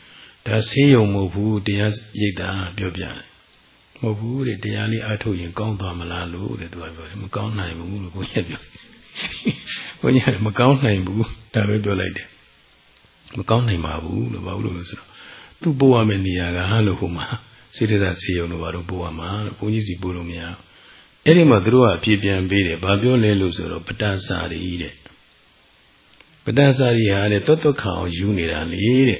S1: ဒါဆေးရုံမဟုတ်ဘူးတရားရိပ်တာပြောပြတယ်မဟုတ်ဘူးတဲ့တရားလေးအားထုတ်ရင်ကောင်းသွားမလားလို့တဲ့သူကပြောတယ်မကောင်းနိုင်ဘူးလို့ဘုန်းကြီးပြောဘုန်းကြီးကမကောင်းနိုင်ဘူးဒါပဲပြောလိုက်တယ်မကောင်းနိုင်ပါဘူးလို့ဘာလို့လဲဆိုတော့သူ့ပို့ရမယ့်နေရာကလို့ဟိုမှာစေတသာဆေးရုံတို့ဘာလို့ပို့ရမှာလို့ဘုန်းကြီးစီပို့လို့မရဘူးအဲ့ဒီမှာသူတို့ကအပြေပြန်ပေးတယ်ဘာပြောလဲလို့ဆိုတော့ပတ္တစာရီတဲ့ပတ္တစာရီဟာတဲ့တွတ်တွတ်ခါအောင်ယူနေတာလေတဲ့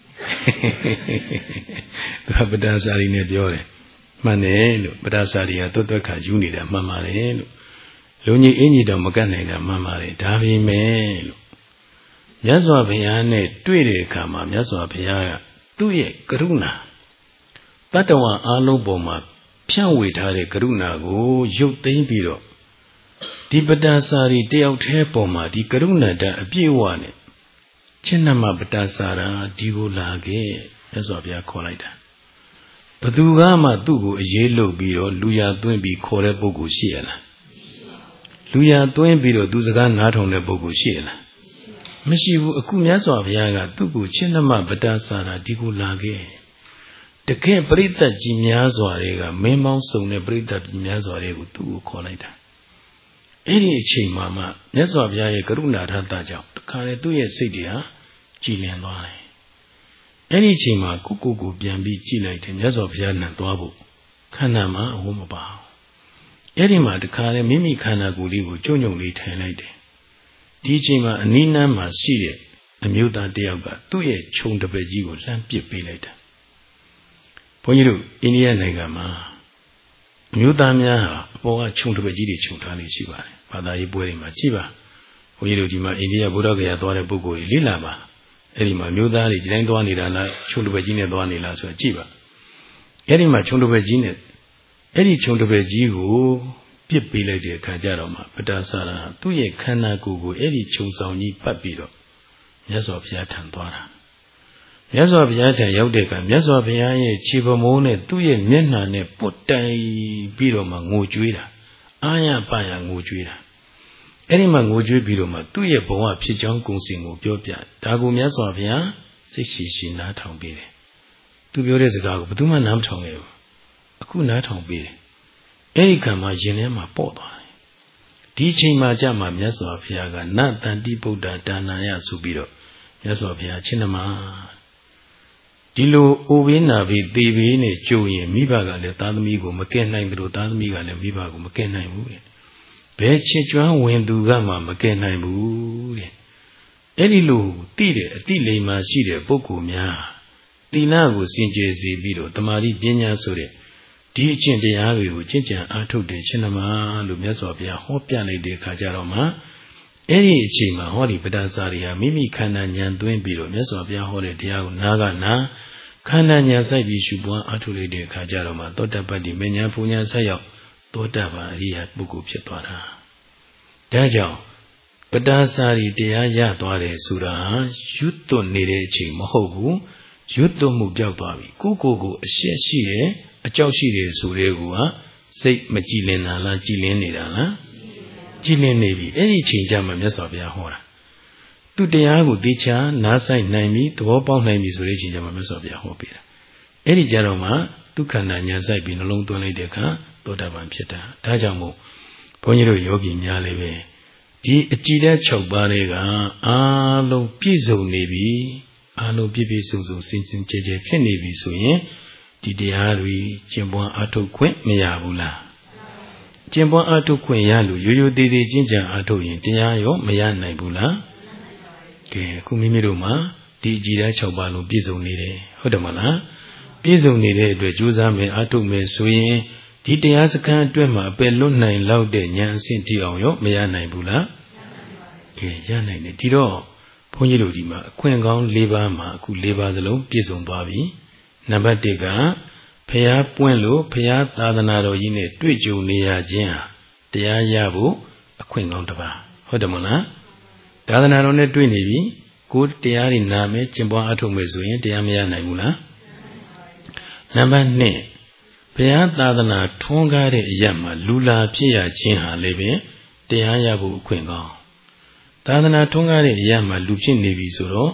S1: သူကပတ္တစာရီနဲ့ပြောတယ်မှန်တယ်လို့ပတ္တစာရီကတွတ်တွတ်ခါယူနေတာမှန်ပါတယ်လို့လူကြီးအင်းကြီးတော့မကတ်နိုင်တာမှန်ပါတယ်ဒါပေမဲ့လို့မြတ်စွာဘုရားနဲ့တွေ့တဲ့အခါမှာမြတ်စွာဘုရားကသူ့ရဲ့ကရုဏာတတ္တဝါအလုံးပေါ်မှာဖြန့်ဝေထားတဲ့ကရုဏာကိုရုပ်သိမ်းပြီးတော့ဒီပတ္တစာရီတယောက်တည်းပေါ်မှာဒီကရုဏာဓာတ်အပြည့်အဝနဲ့ချင်းနမပတ္တစာရာဒီကိုလာခဲ့မြတ်စွာဘုရားခေါ်လိုက်တာဘသူကမှသူ့ကိုအရေးလုပ်ပြီးတော့လူရသွင်းပြီးခေါ်တဲ့ပုဂ္ဂိုလ်ရှိရလားလူရသွင်းပြီးတော့သူစကားနားထောင်တဲ့ပုဂ္ဂိုလ်ရှိရလားမရှိဘူးအခုမြတ်စွာဘုရားကသူ့ကိုချင်းနမပတ္တစာရာဒီကိုလာခဲ့တကယ်ပရိသတ်ကြီးများစွာတွေကမင်းမောင်းစုံတဲ့ပရိသတ်ကြီးများစွာတွေကိုသူ့ကိုခေါ်လိုက်တာအဲ့ဒီအချိန်မှာမှမြတ်စွာဘုရားရဲ့ကရုဏာထတာကြောင့်တခါလေသူ့ရဲ့စိတ်တွေဟာကြည်လင်သွားတယ်အဲ့ဒီအချိန်မှာကိုကိုကိုပြန်ပြီးကြည်လိုက်တယ်မြတ်စွာဘုရားနဲ့သွားဖို့ခန္ဓာမှာအဝတ်မပါဘူးအဲ့ဒီမှာတခါလေမိမိခန္ဓာကိုယ်လေးကိုကြုံကြုံလေးထိုင်လိုက်တယ်ဒီအချိန်မှာအနိနန်းမှာရှိတဲ့အမျိုးသားတယောက်ကသူ့ရဲ့ခြုံတပည့်ကြီးကိုလှမ်းပစ်ပေးလိုက်တာဘုန်းကြီးတို့အိန္ဒိယနိုင်ငံမှာအမျိုးသားများဟာအပေါ်ကခြုံတပည့်ကြီးတွေခြုံထားလေးရှိပါတယ်ဘာသာရေးပွဲတွေမှာကြည့်ပါဘုန်းကြီးတို့ဒီမှာအိန္ဒိယဗုဒ္ဓဂယာသွားတဲ့ပုဂ္ဂိုလ်တွေလေ့လာပါအဲ့ဒီမှာအမျိုးသားတွေဒီတိုင်းသွားနေတာလားခြုံတပည့်ကြီးနဲ့သွားနေလားဆိုတော့ကြည့်ပါအဲ့ဒီမှာခြုံတပည့်ကြီးနဲ့အဲ့ဒီခြုံတပည့်ကြီးကိုပြစ်ပေးလိုက်တဲ့အခါကျတော့မှပတ္တစာရာသူ့ရဲ့ခန္ဓာကိုယ်ကိုအဲ့ဒီခြုံဆောင်ကြီးပတ်ပြီးတော့မြတ်စွာဘုရားထံသွားတာမြတ်စွာဘုရားထံရောက်တဲ့အခါမြတ်စွာဘုရားရဲ့ခြေပမိုးနဲ့သူ့ရဲ့မျက်နှာနဲ့ပုတ်တိုင်ပြီးတော့မှငိုကြွေးတာအာရပါရငိုကြွေးတာအဲ့ဒီမှာငိုကြွေးပြီးတော့မှသူ့ရဲ့ဘဝဖြစ်ကြောင်းကုံစင်ကိုပြောပြဒါကိုမြတ်စွာဘုရားစိတ်ရှိရှိနားထောင်ပေးတယ်သူပြောတဲ့စကားကိုဘယ်သူမှနားမထောင်ခဲ့ဘူးအခုနားထောင်ပေးတယ်အဲ့ဒီကံမှာရင်ထဲမှာပေါ့သွားတယ်ဒီအချိန်မှာကြာမှမြတ်စွာဘုရားကနတန္တိဗုဒ္ဓဒါနယဆိုပြီးတော့မြတ်စွာဘုရားချင်းနမဒီလိုအိုဘေးနာဘေးသေဘေးနဲ့ကြုံရင်မိဘကလည်းသားသမီးကိုမကဲနိုင်ဘူးလို့သားသမီးကလည်းမိဘကိုမကဲနိုင်ဘူးတဲ့ဘယ်ချစ်ကျွမ်းဝင်သူကမှမကဲနိုင်ဘူးတဲ့အဲ့ဒီလိုသိတဲ့အတိလိမ္မာရှိတဲ့ပုဂ္ဂိုလ်များသီလကိုစင်ကြယ်စေပြီးတော့တမာတိပညာဆိုတဲ့ဒီအကျင့်တရားတွေကိုကျင့်ကြံအားထုတ်တဲ့ရှင်နမလို့မြတ်စွာဘုရားဟောပြလိုက်တဲ့အခါကျတော့မှအဲ့ဒီအချိန်မှာဟောဒီပတ္တစာရီဟာမိမိခန္ဓာဉာဏ်သွင်းပြီးတော့မြတ်စွာဘုရားဟောတဲ့တရားကိုနားကနာခန္ဓာဉာဏ်စိုက်ပြီးရှုပွားအားထုတ်လိုက်တဲ့အခါကျတော့မှသောတပတ္တိမဉဏ်ပူဉဏ်ဆက်ရောက်သောတပန်အရိယပုဂ္ဂိုလ်ဖြစ်သွားတာဒါကြောင့်ပတ္တစာရီတရားရသွားတယ်ဆိုတာရွတ်သွနေတဲ့အချိန်မဟုတ်ဘူးရွတ်သွမှုပြောက်သွားပြီကိုကိုကိုအရှက်ရှိတယ်အကြောက်ရှိတယ်ဆိုတဲ့ကူဟာစိတ်မကြည်လင်တာလားကြည်လင်နေတာလားကြည်လင်နေပြီအဲ့ဒီချိန်ကျမှမြတ်စွာဘုရားဟောတာသူတရားကိုသိချာနားဆိုင်နိုင်ပြီသဘောပေါက်နိုင်ပြီဆိုတဲ့ချိန်ကျမှမြတ်စွာဘုရားဟောပေးတာအဲ့ဒီကြတော့မှဒုက္ခနာဉာဏ်ဆိုင်ပြီးနှလုံးသွင်းလိုက်တဲ့အခါသောတာပန်ဖြစ်တာဒါကြောင့်မို့ဘုန်းကြီးတို့ယောဂီများလည်းပဲဒီအကြည်ဓာတ်၆ပါးတွေကအားလုံးပြည့်စုံနေပြီအားလုံးပြည့်ပြည့်စုံစုံစင်စင်ကြဲကြဲဖြစ်နေပြီဆိုရင်ဒီတရားတွေကျင့်ပွားအားထုတ်ခွင့်မရဘူးလားကျင့်ပွားအားထုတ်ခွင့်ရလို့ရိုးရိုးသေးသေးကျင့်ကြံအားထုတ်ရင်တရားရောမရနိုင်ဘူးလားကဲအခုမိမိတို့မှာဒီအကြည်ဓာတ်၆ပါးလုံးပြည့်စုံနေတယ်ဟုတ်တယ်မလားပြည့်စုံနေတဲ့အတွက်ကြိုးစားမယ်အားထုတ်မယ်ဆိုရင်ဒီတရားစခန်းအတွက်မှာအပယ်လွတ်နိုင်လောက်တဲ့ဉာဏ်အဆင့်တိအောင်ရောမရနိုင်ဘူးလားကဲရနိုင်တယ်ဒီတော့ဘုန်းကြီးတို့ဒီမှာအခွင့်ကောင်း၄ပါးမှာအခု၄ပါးစလုံးပြည့်စုံသွားပြီနံပါတ်၁ကဖျားပွင့်လို့ဖျားသာသနာတော်ကြီးနဲ့တွေ့ကြုံနေရခြင်းဟာတရားရဖို့အခွင့်ကောင်းတစ်ပါးဟုတ်တယ်မလားသာသနာတော်နဲ့တွေ့နေပြီကိုယ်တရားတွေနာမယ်ကျင့်ပွားအထုတ်မယ်ဆိုရင်တရားမရနိုင်ဘူးလားနံပါတ်၂ဘုရားသာသနာထွန်းကားတဲ့အရာမှာလူလာဖြစ်ရခြင်းဟာလည်းပဲတရားရဖို့အခွင့်ကောင်းသာသနာထွန်းကားတဲ့အရာမှာလူဖြစ်နေပြီဆိုတော့ဒီ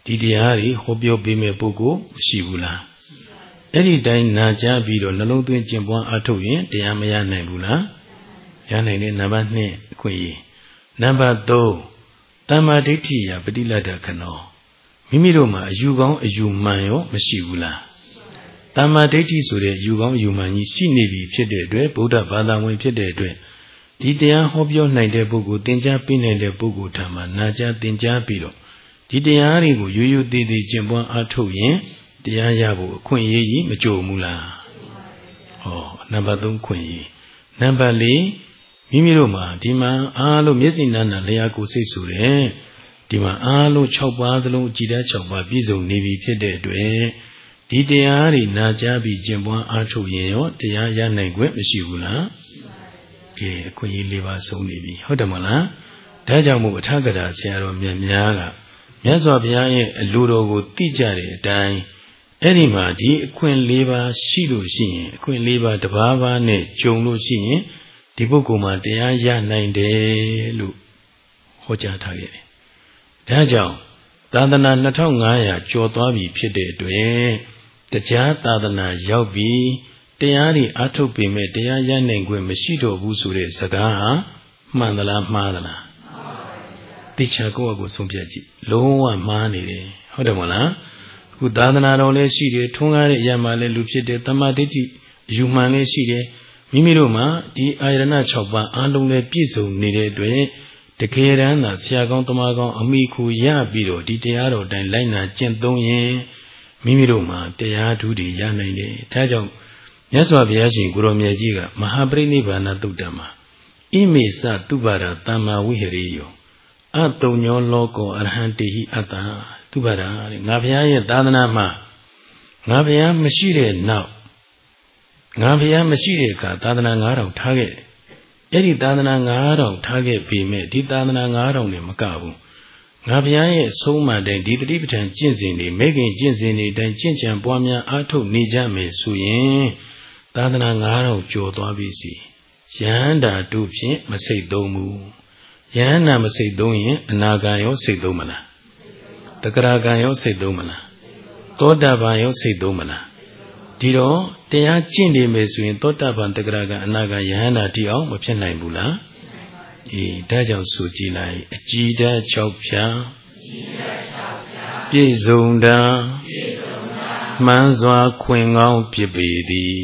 S1: ဒီတရားတွေဟောပြောပေးမဲ့ပုဂ္ဂိုလ်မရှိဘူးလားအဲ့ဒီတိုင်းနာကြားပြီးတော့နှလုံးသွင်းကျင့်ပွားအားထုတ်ရင်တရားမရနိုင်ဘူးလားရနိုင်တယ်နံပါတ်နှစ်အခွင့်အရေးနံပါတ်သုံးတမ္မာဒိဋ္ဌိယပฏิလတ္တခဏောမိမိတို့မှာအယူကောင်းအယူမှန်ရောမရှိဘူးလားတမ္မာဒိဋ္ဌိဆိုတဲ့အယူကောင်းအယူမှန်ကြီးရှိနေပြီဖြစ်တဲ့အတွက်ဗုဒ္ဓဘာသာဝင်ဖြစ်တဲ့အတွက်ဒီတရားဟောပြောနိုင်တဲ့ပုဂ္ဂိုလ်သင်ကြားပေးနိုင်တဲ့ပုဂ္ဂိုလ်ထံမှာနာကြားသင်ကြားပြီးတော့ဒီတရားတွေကိုရိုးရိုးသေးသေးကျင့်ပွားအားထုတ်ရင်တရားရဖို့အခွင့်အရေးကြီးမကြုံဘူးလားဟောနံပါတ်သုံးခွင့်ရေးနံပါတ်လေးမိမိတို့မှာဒီမှာအားလုံးမျက်စိနာနာလျှာကိုယ်စိတ်ဆိုတဲ့ဒီမှာအားလုံး၆ပါးသလုံးကြည်ဓာတ်၆ပါးပြည့်စုံနေပြီဖြစ်တဲ့အတွက်ဒီတရားတွေနာကြားပြီးကျင့်ပွားအားထုတ်ရင်ရောတရားရနိုင်ခွင့်မရှိဘူးလားကဲအခွင့်အရေး၄ပါးဆုံးနေပြီဟုတ်တယ်မလားဒါကြောင့်မို့အထက်ကရာဆရာတော်မြတ်များကမြတ်စွာဘုရားရဲ့အလိုတော်ကိုသိကြတဲ့အတိုင်းအဲ့ဒီမှာဒီအခွင့်၄ပါးရှိလို့ရှိရင်အခွင့်၄ပါးတစ်ပါးပါးနဲ့ကြုံလို့ရှိရင်ဒီပုဂ္ဂိုလ်မှာတရားရနိုင်တယ်လို့ဟောကြားထားခဲ့တယ်။ဒါကြောင့်သာသနာနှစ်ထောင်ငါးရာကျော်သွားပြီဖြစ်တဲ့အတွက်တရားသာသနာရောက်ပြီးတရားတွေအထုတ်ပေမဲ့တရားရနိုင်ခွင့်မရှိတော့ဘူးဆိုတဲ့စကားဟာမှန်သလားမှားသလားတိချာကိုယ့်အကိုဆုံးဖြတ်ကြည့်လုံးဝမှားနေတယ်ဟုတ်တယ်မလားအခုသာသနာတော်လည်းရှိတယ်ထွန်းကားတဲ့အရာမှလည်းလူဖြစ်တယ်တမ္မာဒိဋ္ဌိယူမှန်လည်းရှိတယ်မိမိတို့မှာဒီအာရဏ၆ပါးအားလုံးလည်းပြည့်စုံနေတဲ့အတွက်တကယ်တမ်းသာဆရာကောင်းတမကောင်းအမိခုရပြီးတော့ဒီတရားတော်တိုင်းလိုက်နာကျင့်သုံးရင်မိမိတို့မှာတရားဓုတွေရနိုင်တယ်ဒါကြောင့်မြတ်စွာဘုရားရှင်ကိုရောမြတ်ကြီးကမဟာပရိနိဗ္ဗာန်သုတ္တမှာဣမေသတုပါဒသမ္မာဝိဟရိယောအတုံညောလောကောအရဟံတေဟိအတ္တသူပါဒတဲ့ငါဘုရားရဲ့သာသနာမှာငါဘုရားမရှိတဲ့နောက်ငါဘုရားမရှိတဲ့အခါသာသနာ၅ထောင်ထားခဲ့တယ်အဲ့ဒီသာသနာ၅ထောင်ထားခဲ့ပြီမဲ့ဒီသာသနာ၅ထောင်နဲ့မကဘူးငါဘုရားရဲ့အဆုံးအမတိုင်းဒီတတိပဋ္ဌာန်ကျင့်စဉ်တွေမဲခင်ကျင့်စဉ်တွေတိုင်းကျင့်ကြံပွားများအားထုတ်နေကြမယ်ဆိုရင်သာသနာ၅ထောင်ကျော်သွားပြီစီယန္တာတို့ဖြင့်မစိတ်သုံးဘူးယန္နာမစိတ်သုံးရင်အနာဂံရောစိတ်သုံးမလားတဂရဂံရောစိတ်သုံးမလားသောတာပန်ရောစိတ်သုံးမလားဒီတော့တရားကျင့်နေမယ်ဆိုရင်သောတာပန်တဂရဂံအနာဂံယန္နာတိအောင်မဖြစ်နိုင်ဘူးလားအေးဒါကြောင့်ဆိုကြည်လိုက်အကြည်ဓာတ်၆ဖြာပြည့်စုံတာမှန်စွာခွင်ကောင်းဖြစ်ပေသည်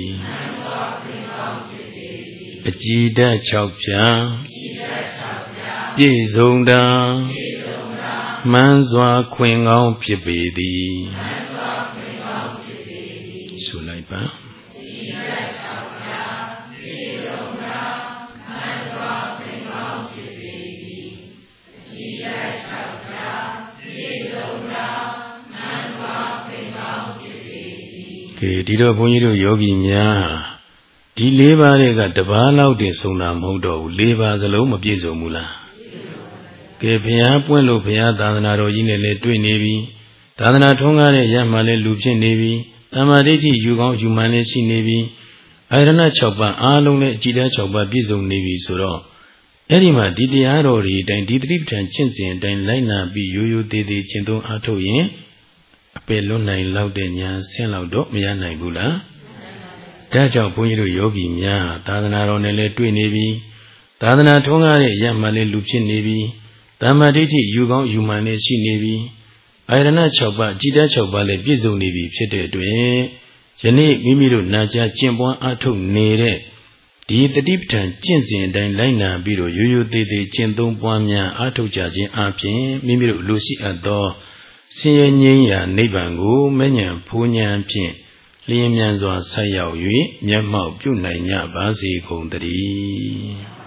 S1: အကြည်ဓာတ်၆ဖြာပြည့်စုံတာမှန်စွာခွင်ကောင်းဖြစ်ပေသည်ဆိုလိုက်ပါကဲဒီတော့ဘုန်းကြီးတို့ယောဂီများဒီ၄ပါးတွေကတပါးလောက်တင်ဆုံးတာမဟုတ်တော့ဘူး၄ပါးစလုံးမပြည့်စုံဘူးလားကဲဘုရားပွင့်လို့ဘုရားသာသနာတော်ကြီးနဲ့လည်းတွေ့နေပြီသာသနာထွန်းကားတဲ့ရမှလည်းလူဖြစ်နေပြီတမ္မာဒိဋ္ဌိယူကောင်းယူမှန်လည်းရှိနေပြီအာရဏ၆ပါးအားလုံးလည်းအကြည်ဓာတ်၆ပါးပြည့်စုံနေပြီဆိုတော့အဲ့ဒီမှာဒီတရားတော်တွေအတိုင်းဒီတတိပဋ္ဌာန်ကျင့်စဉ်အတိုင်းလိုက်နာပြီးရိုးရိုးသေးသေးကျင့်သုံးအားထုတ်ရင်အပယ်လွတ်နိုင်လောက်တဲ့ဉာဏ်ဆင်းလောက်တော့မရနိုင်ဘူးလားဒါကြောင့်ဘုန်းကြီးတို့ယောဂီများသာသနာတော်နဲ့လည်းတွေ့နေပြီသာသနာထွန်းကားတဲ့ရမှလည်းလူဖြစ်နေပြီတမ္မာဒိဋ္ဌိယူကောင်းယူမှန်လည်းရှိနေပြီအာရဏ၆ပါးအကြည်ဓာတ်၆ပါးလည်းပြည့်စုံနေပြီဖြစ်တဲ့အတွက်ယနေ့မိမိတို့နာကြားကျင့်ပွားအားထုတ်နေတဲ့ဒီတတိပဋ္ဌာန်ကျင့်စဉ်အတိုင်းလိုက်နာပြီးတော့ရိုးရိုးသေးသေးကျင့်သုံးပွားများအားထုတ်ကြခြင်းအပြင်မိမိတို့လူရှိအပ်သောဆင်းရဲငြိမ်းရာနိဗ္ဗာန်ကိုမဉ္ဇဉ်ဖူးဉဏ်ဖြင့်လျင်မြန်စွာဆက်ရောက်၍မျက်မှောက်ပြုနိုင်ကြပါစေကုန်သတည်း